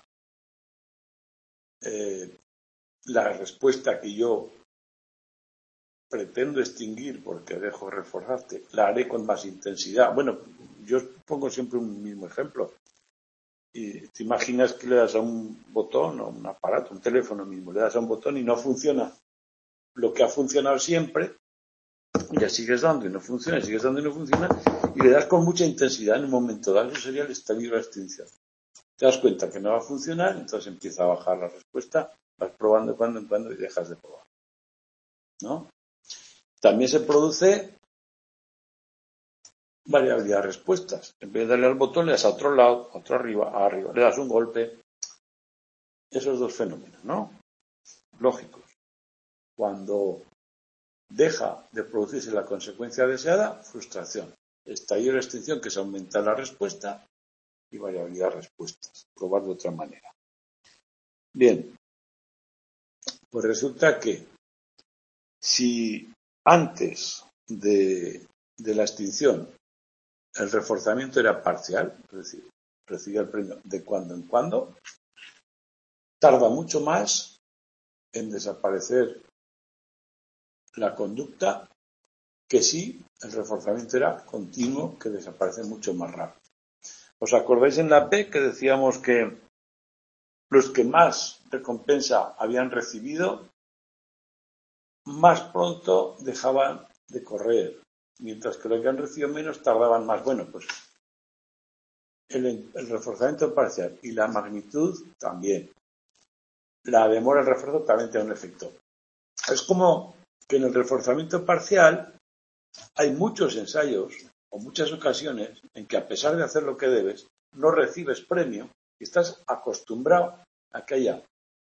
La respuesta que yo pretendo extinguir porque dejo reforzarte, la haré con más intensidad. Bueno, yo pongo siempre un mismo ejemplo. Y te imaginas que le das a un botón o un aparato, un teléfono mismo, le das a un botón y no funciona lo que ha funcionado siempre, y ya sigues dando y no funciona, sigues dando y no funciona, y le das con mucha intensidad en un momento dado. Eso sería el estallido de la extinción. Te das cuenta que no va a funcionar, entonces empieza a bajar la respuesta, vas probando de cuando en cuando y dejas de probar, ¿no? También se produce variabilidad de respuestas. En vez de darle al botón, le das a otro lado, a otro arriba, le das un golpe. Esos dos fenómenos, ¿no? Lógicos. Cuando deja de producirse la consecuencia deseada, frustración. Estallido de extinción, que es aumentar la respuesta, y variabilidad de respuestas. Probar de otra manera. Bien. Pues resulta que si antes de la extinción el reforzamiento era parcial, es decir, recibía el premio de cuando en cuando, tarda mucho más en desaparecer la conducta que si el reforzamiento era continuo, que desaparece mucho más rápido. ¿Os acordáis en la P que decíamos que los que más recompensa habían recibido más pronto dejaban de correr, mientras que los que han recibido menos tardaban más? Bueno, pues el reforzamiento parcial y la magnitud también. La demora del refuerzo también tiene un efecto. Es como que en el reforzamiento parcial hay muchos ensayos o muchas ocasiones en que, a pesar de hacer lo que debes, no recibes premio y estás acostumbrado a que haya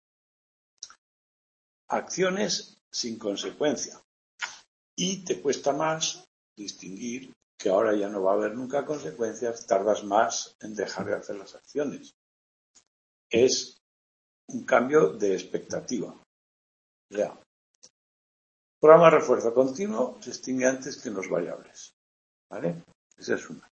acciones sin consecuencia. Y te cuesta más distinguir que ahora ya no va a haber nunca consecuencias, tardas más en dejar de hacer las acciones. Es un cambio de expectativa. O sea, programa de refuerzo continuo se extingue antes que en los variables. ¿Vale? Esa es una.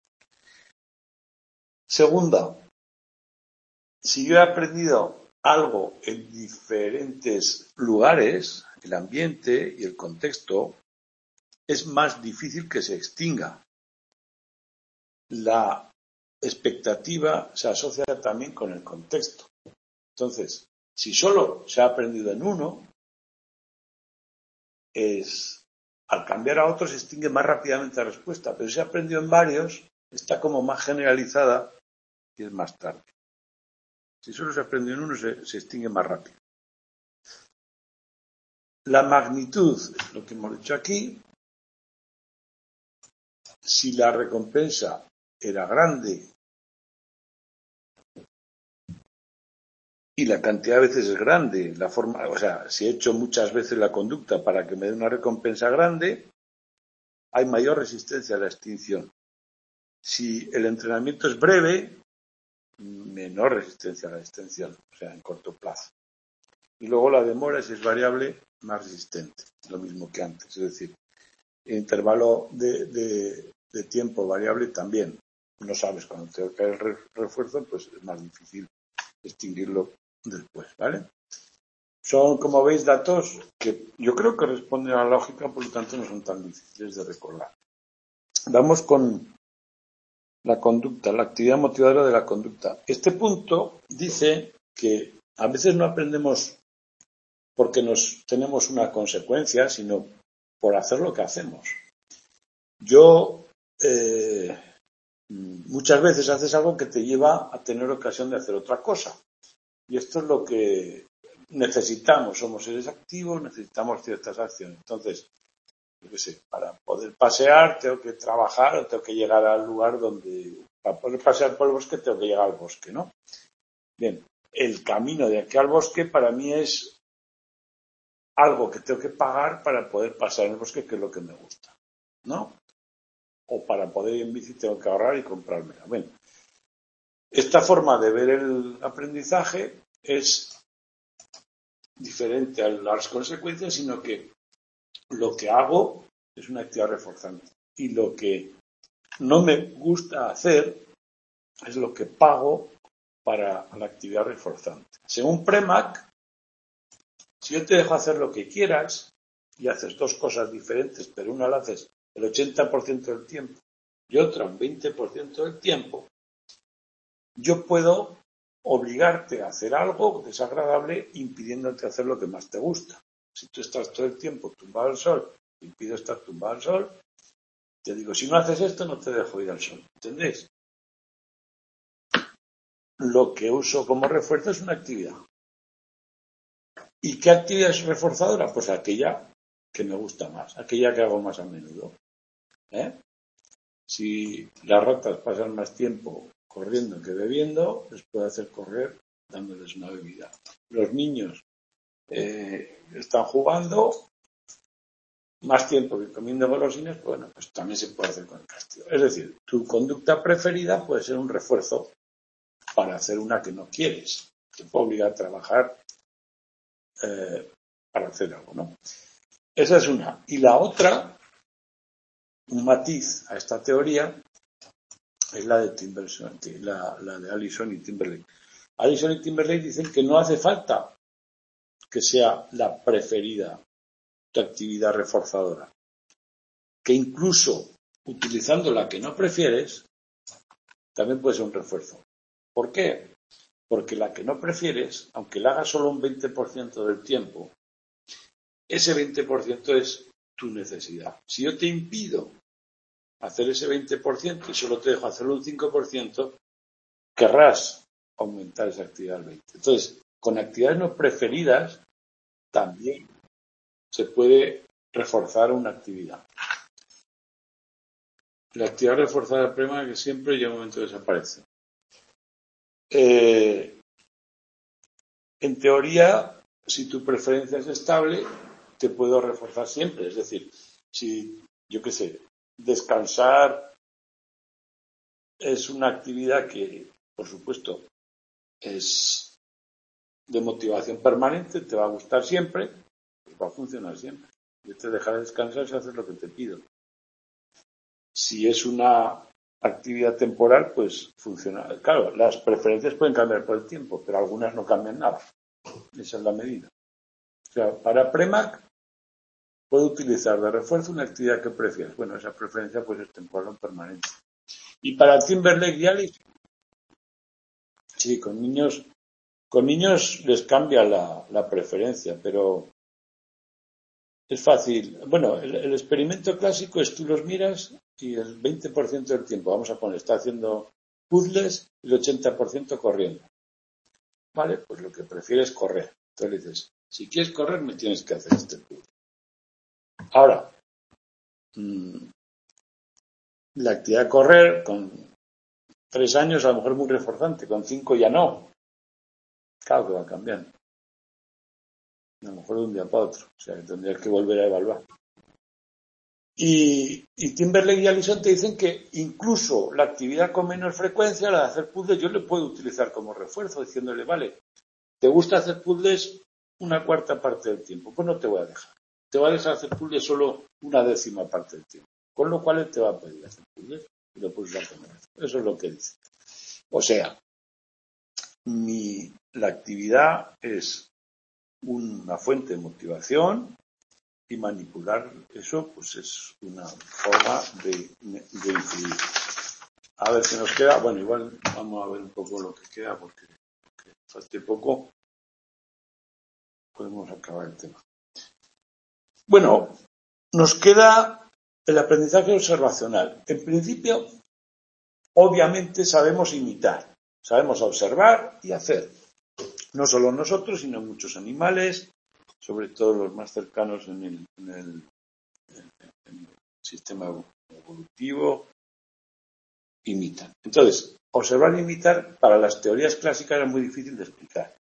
Segunda, si yo he aprendido algo en diferentes lugares, el ambiente y el contexto, es más difícil que se extinga. La expectativa se asocia también con el contexto. Entonces, si solo se ha aprendido en uno, al cambiar a otro se extingue más rápidamente la respuesta, pero si se ha aprendido en varios, está como más generalizada y es más tarde. Si solo se aprende en uno, se extingue más rápido. La magnitud, lo que hemos dicho aquí, si la recompensa era grande y la cantidad de veces es grande, si he hecho muchas veces la conducta para que me dé una recompensa grande, hay mayor resistencia a la extinción. Si el entrenamiento es breve, menor resistencia a la extinción, o sea, en corto plazo. Y luego la demora, si es variable, más resistente, lo mismo que antes. Es decir, el intervalo de tiempo variable también. No sabes cuándo te va a caer el refuerzo, pues es más difícil extinguirlo después, ¿vale? Son, como veis, datos que yo creo que responden a la lógica, por lo tanto no son tan difíciles de recordar. Vamos con la conducta, la actividad motivadora de la conducta. Este punto dice que a veces no aprendemos porque tenemos una consecuencia, sino por hacer lo que hacemos. Yo muchas veces haces algo que te lleva a tener ocasión de hacer otra cosa. Y esto es lo que necesitamos. Somos seres activos, necesitamos ciertas acciones. Entonces, yo qué sé, para poder pasear tengo que trabajar o tengo que llegar al lugar donde... Para poder pasear por el bosque tengo que llegar al bosque, ¿no? Bien, el camino de aquí al bosque para mí es algo que tengo que pagar para poder pasar en el bosque, que es lo que me gusta, ¿no? O para poder ir en bici tengo que ahorrar y comprármela. Bueno, esta forma de ver el aprendizaje es diferente a las consecuencias, sino que lo que hago es una actividad reforzante. y lo que no me gusta hacer es lo que pago para la actividad reforzante. Según Premack, si yo te dejo hacer lo que quieras y haces dos cosas diferentes, pero una la haces el 80% del tiempo y otra un 20% del tiempo, yo puedo obligarte a hacer algo desagradable impidiéndote hacer lo que más te gusta. Si tú estás todo el tiempo tumbado al sol, te impido estar tumbado al sol, te digo, si no haces esto, no te dejo ir al sol. ¿Entendéis? Lo que uso como refuerzo es una actividad. ¿Y qué actividad es reforzadora? Pues aquella que me gusta más, aquella que hago más a menudo. Si las ratas pasan más tiempo corriendo que bebiendo, les puedo hacer correr dándoles una bebida. Los niños están jugando más tiempo que comiendo golosinas, bueno, pues también se puede hacer con el castigo. Es decir, tu conducta preferida puede ser un refuerzo para hacer una que no quieres. Te puede obligar a trabajar para hacer algo, ¿no? Esa es una. Y la otra, un matiz a esta teoría, es la de la de Allison y Timberlake. Allison y Timberlake dicen que no hace falta que sea la preferida tu actividad reforzadora, que incluso utilizando la que no prefieres, también puede ser un refuerzo. ¿Por qué? Porque la que no prefieres, aunque la hagas solo un 20% del tiempo, ese 20% es tu necesidad. Si yo te impido hacer ese 20% y solo te dejo hacerlo un 5%, querrás aumentar esa actividad al 20%. Entonces, con actividades no preferidas, también se puede reforzar una actividad. La actividad reforzada del problema es que siempre llega un momento que desaparece. En teoría, si tu preferencia es estable, te puedo reforzar siempre. Es decir, si, yo qué sé, descansar es una actividad que, por supuesto, es de motivación permanente, te va a gustar siempre, va a funcionar siempre. Yo te dejaré descansar si haces lo que te pido. Si es una actividad temporal, pues funciona. Claro, las preferencias pueden cambiar por el tiempo, pero algunas no cambian nada. Esa es la medida. O sea, para Premack puedo utilizar de refuerzo una actividad que prefieras. Bueno, esa preferencia pues es temporal o permanente. Y para Timberlake y Alice, sí, con niños les cambia la preferencia, pero es fácil. Bueno, el experimento clásico es tú los miras y el 20% del tiempo, vamos a poner, está haciendo puzzles y el 80% corriendo. Vale, pues lo que prefieres es correr. Entonces le dices, si quieres correr me tienes que hacer este puzzle. Ahora, la actividad de correr con 3 años a lo mejor es muy reforzante, con 5 ya no. Claro que va cambiando. A lo mejor de un día para otro. O sea, que tendrías que volver a evaluar. Y Timberlake y Allison te dicen que incluso la actividad con menos frecuencia, la de hacer puzzles, yo le puedo utilizar como refuerzo, diciéndole, vale, ¿te gusta hacer puzzles una cuarta parte del tiempo? Pues no te voy a dejar. Te voy a dejar hacer puzzles solo una décima parte del tiempo. Con lo cual él te va a pedir hacer puzzles y lo puedes usar como refuerzo. Eso es lo que dice. O sea, la actividad es una fuente de motivación y manipular eso pues es una forma de influir. A ver qué nos queda. Bueno, igual vamos a ver un poco lo que queda porque hace poco podemos acabar el tema. Bueno, nos queda el aprendizaje observacional. En principio, obviamente sabemos imitar, sabemos observar y hacer. No solo nosotros, sino muchos animales, sobre todo los más cercanos en el sistema evolutivo, imitan. Entonces, observar e imitar para las teorías clásicas era muy difícil de explicar.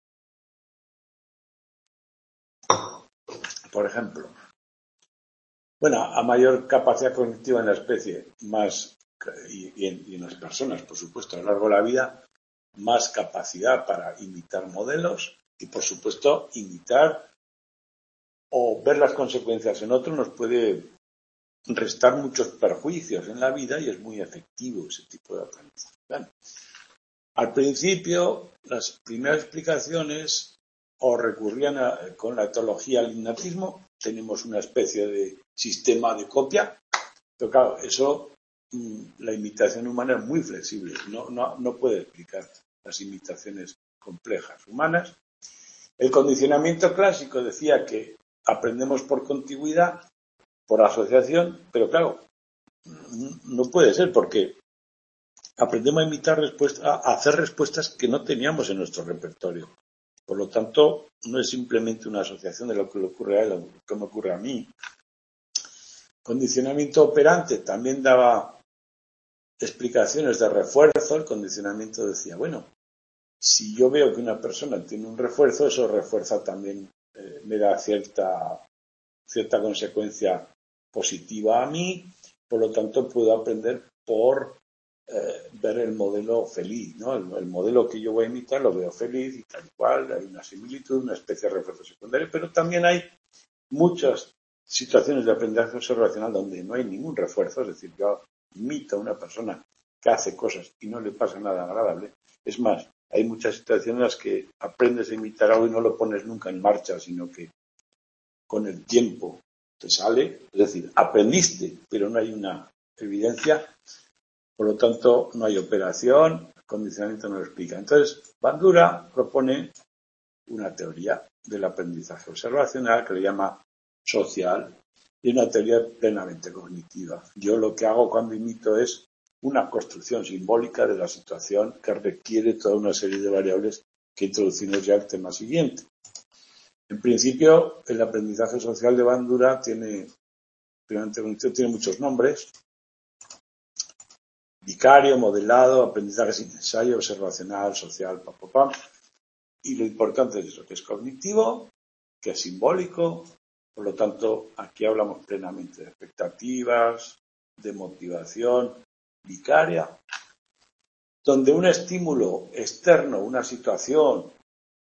Por ejemplo, bueno, a mayor capacidad cognitiva en la especie, más y en las personas, por supuesto, a lo largo de la vida, más capacidad para imitar modelos y, por supuesto, imitar o ver las consecuencias en otro nos puede restar muchos perjuicios en la vida y es muy efectivo ese tipo de aprendizaje. Bueno, al principio, las primeras explicaciones o recurrían con la etología al innatismo. Tenemos una especie de sistema de copia, pero claro, eso, la imitación humana es muy flexible, no puede explicar las imitaciones complejas humanas. El condicionamiento clásico decía que aprendemos por contigüidad, por asociación, pero claro, no puede ser porque aprendemos a imitar a hacer respuestas que no teníamos en nuestro repertorio. Por lo tanto, no es simplemente una asociación de lo que le ocurre a él, lo que me ocurre a mí. Condicionamiento operante también daba explicaciones de refuerzo. El condicionamiento decía, bueno, si yo veo que una persona tiene un refuerzo, eso refuerza también, me da cierta consecuencia positiva a mí, por lo tanto puedo aprender por ver el modelo feliz, ¿no? El modelo que yo voy a imitar lo veo feliz y tal cual, hay una similitud, una especie de refuerzo secundario, pero también hay muchas situaciones de aprendizaje observacional donde no hay ningún refuerzo, es decir, yo imito a una persona que hace cosas y no le pasa nada agradable. Es más, hay muchas situaciones en las que aprendes a imitar algo y no lo pones nunca en marcha, sino que con el tiempo te sale, es decir, aprendiste, pero no hay una evidencia. Por lo tanto, no hay operación, el condicionamiento no lo explica. Entonces, Bandura propone una teoría del aprendizaje observacional que le llama social y una teoría plenamente cognitiva. Yo lo que hago cuando imito es una construcción simbólica de la situación que requiere toda una serie de variables que introducimos ya al tema siguiente. En principio, el aprendizaje social de Bandura tiene muchos nombres. Vicario, modelado, aprendizaje sin ensayo, observacional, social, y lo importante es eso, que es cognitivo, que es simbólico, por lo tanto, aquí hablamos plenamente de expectativas, de motivación vicaria, donde un estímulo externo, una situación,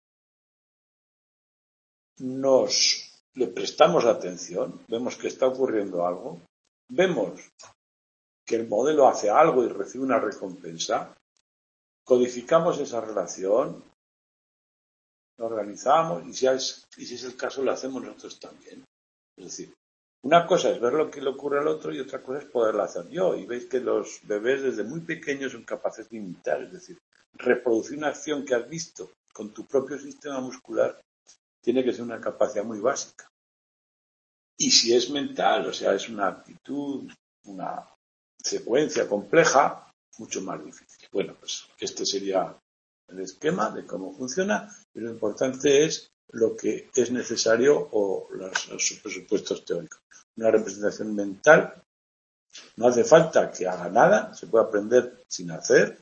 le prestamos atención, vemos que está ocurriendo algo, vemos que el modelo hace algo y recibe una recompensa, codificamos esa relación, lo organizamos y si es el caso lo hacemos nosotros también. Es decir, una cosa es ver lo que le ocurre al otro y otra cosa es poderlo hacer yo. Y veis que los bebés desde muy pequeños son capaces de imitar, es decir, reproducir una acción que has visto con tu propio sistema muscular tiene que ser una capacidad muy básica. Y si es mental, o sea, es una actitud, una secuencia compleja, mucho más difícil. Bueno, pues este sería el esquema de cómo funciona, y lo importante es lo que es necesario o los presupuestos teóricos. Una representación mental, no hace falta que haga nada, se puede aprender sin hacer.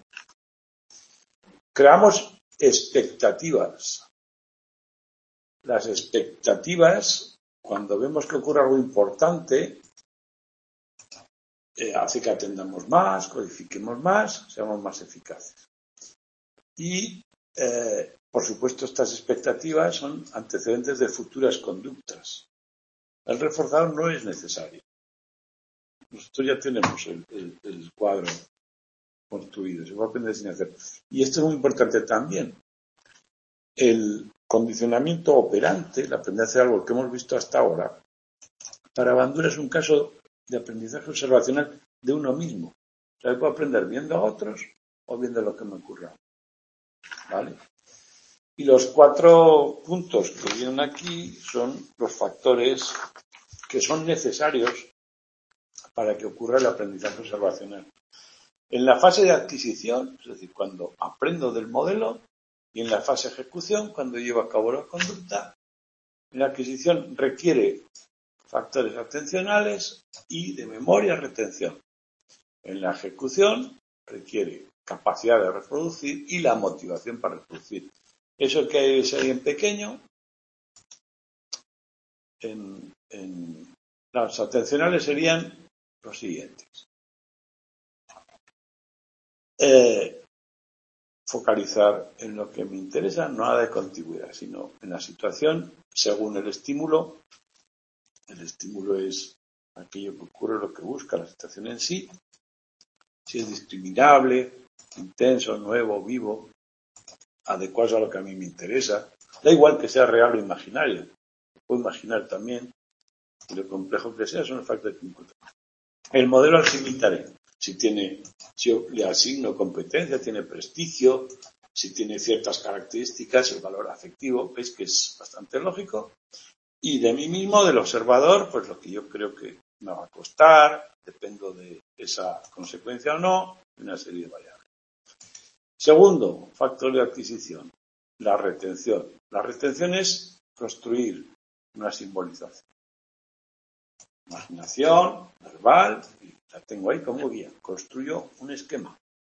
Creamos expectativas. Las expectativas, cuando vemos que ocurre algo importante, hace que atendamos más, codifiquemos más, seamos más eficaces. Y, por supuesto, estas expectativas son antecedentes de futuras conductas. El reforzador no es necesario. Nosotros ya tenemos el cuadro construido, se puede aprender sin hacer. Y esto es muy importante también. El condicionamiento operante, el aprender a hacer algo que hemos visto hasta ahora, para Bandura es un caso de aprendizaje observacional de uno mismo. O sea, puedo aprender viendo a otros o viendo lo que me ocurra. ¿Vale? Y los 4 puntos que vienen aquí son los factores que son necesarios para que ocurra el aprendizaje observacional. En la fase de adquisición, es decir, cuando aprendo del modelo, y en la fase de ejecución, cuando llevo a cabo la conducta, la adquisición requiere factores atencionales y de memoria-retención. En la ejecución requiere capacidad de reproducir y la motivación para reproducir. Eso que es ahí en pequeño, las atencionales serían los siguientes. Focalizar en lo que me interesa, no nada de contigüidad, sino en la situación según el estímulo. El estímulo es aquello que ocurre, lo que busca, la situación en sí, si es discriminable, intenso, nuevo, vivo, adecuado a lo que a mí me interesa. Da igual que sea real o imaginario. Lo puedo imaginar también, y lo complejo que sea, son los factores que importan. El modelo al que imitaré, si yo le asigno competencia, tiene prestigio, si tiene ciertas características, el valor afectivo, veis que es bastante lógico. Y de mí mismo, del observador, pues lo que yo creo que me va a costar, dependo de esa consecuencia o no, una serie de variables. Segundo factor de adquisición, la retención. La retención es construir una simbolización. Imaginación, verbal, y la tengo ahí como guía. Construyo un esquema.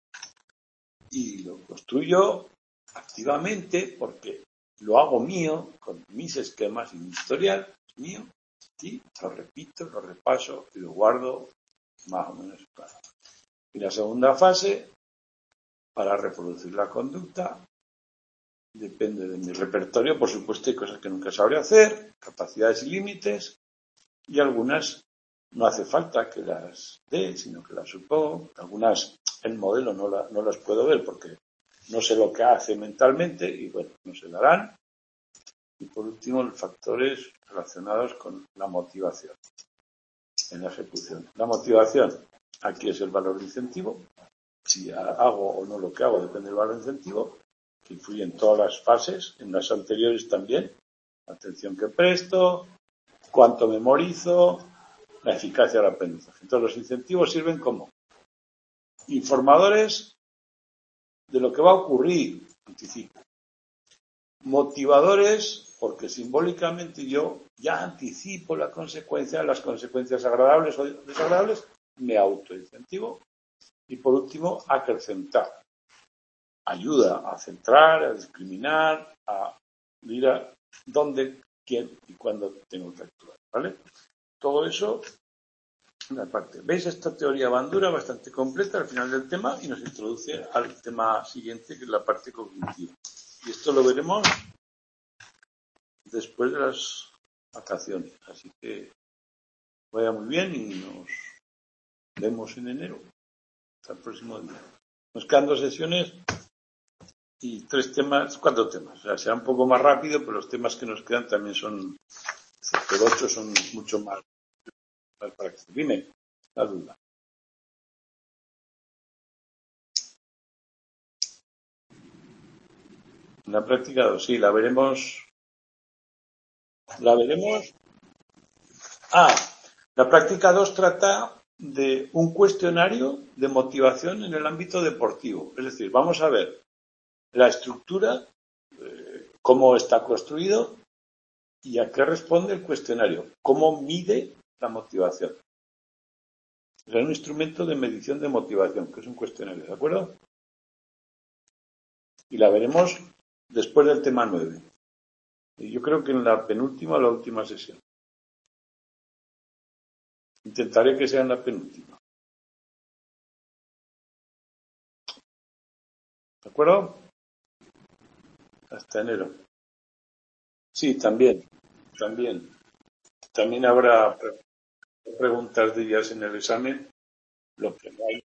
Y lo construyo activamente porque lo hago mío, con mis esquemas y mi historial mío, y lo repito, lo repaso y lo guardo más o menos claro. Y la segunda fase, para reproducir la conducta, depende de mi repertorio, por supuesto hay cosas que nunca sabré hacer, capacidades y límites, y algunas no hace falta que las dé, sino que las supongo. Algunas el modelo no las puedo ver porque no sé lo que hace mentalmente y bueno, no se darán. Y por último, los factores relacionados con la motivación en la ejecución. La motivación, aquí es el valor de incentivo. Si hago o no lo que hago depende del valor de incentivo, que influye en todas las fases, en las anteriores también. La atención que presto, cuánto memorizo, la eficacia del aprendizaje. Entonces, los incentivos sirven como informadores de lo que va a ocurrir, anticipo. Motivadores, porque simbólicamente yo ya anticipo las consecuencias agradables o desagradables, me autoincentivo. Y por último, acrecentar. Ayuda a centrar, a discriminar, a ir a dónde, quién y cuándo tengo que actuar. ¿Vale? Todo eso, una parte. ¿Veis? Esta teoría bandura bastante completa al final del tema y nos introduce al tema siguiente, que es la parte cognitiva. Y esto lo veremos después de las vacaciones. Así que vaya muy bien y nos vemos en enero. Hasta el próximo día. Nos quedan 2 sesiones y 4 temas. O sea, será un poco más rápido, pero los temas que nos quedan también son, excepto el 8, son mucho más prácticos. Dime la duda. La práctica 2, sí, la veremos. La veremos. La práctica 2 trata de un cuestionario de motivación en el ámbito deportivo. Es decir, vamos a ver la estructura, cómo está construido y a qué responde el cuestionario, cómo mide la motivación. Es un instrumento de medición de motivación, que es un cuestionario, ¿de acuerdo? Y la veremos después del tema 9. Y yo creo que en la penúltima o la última sesión. Intentaré que sea en la penúltima. ¿De acuerdo? Hasta enero. Sí, también. También habrá preguntas de ellas en el examen. Lo que no hay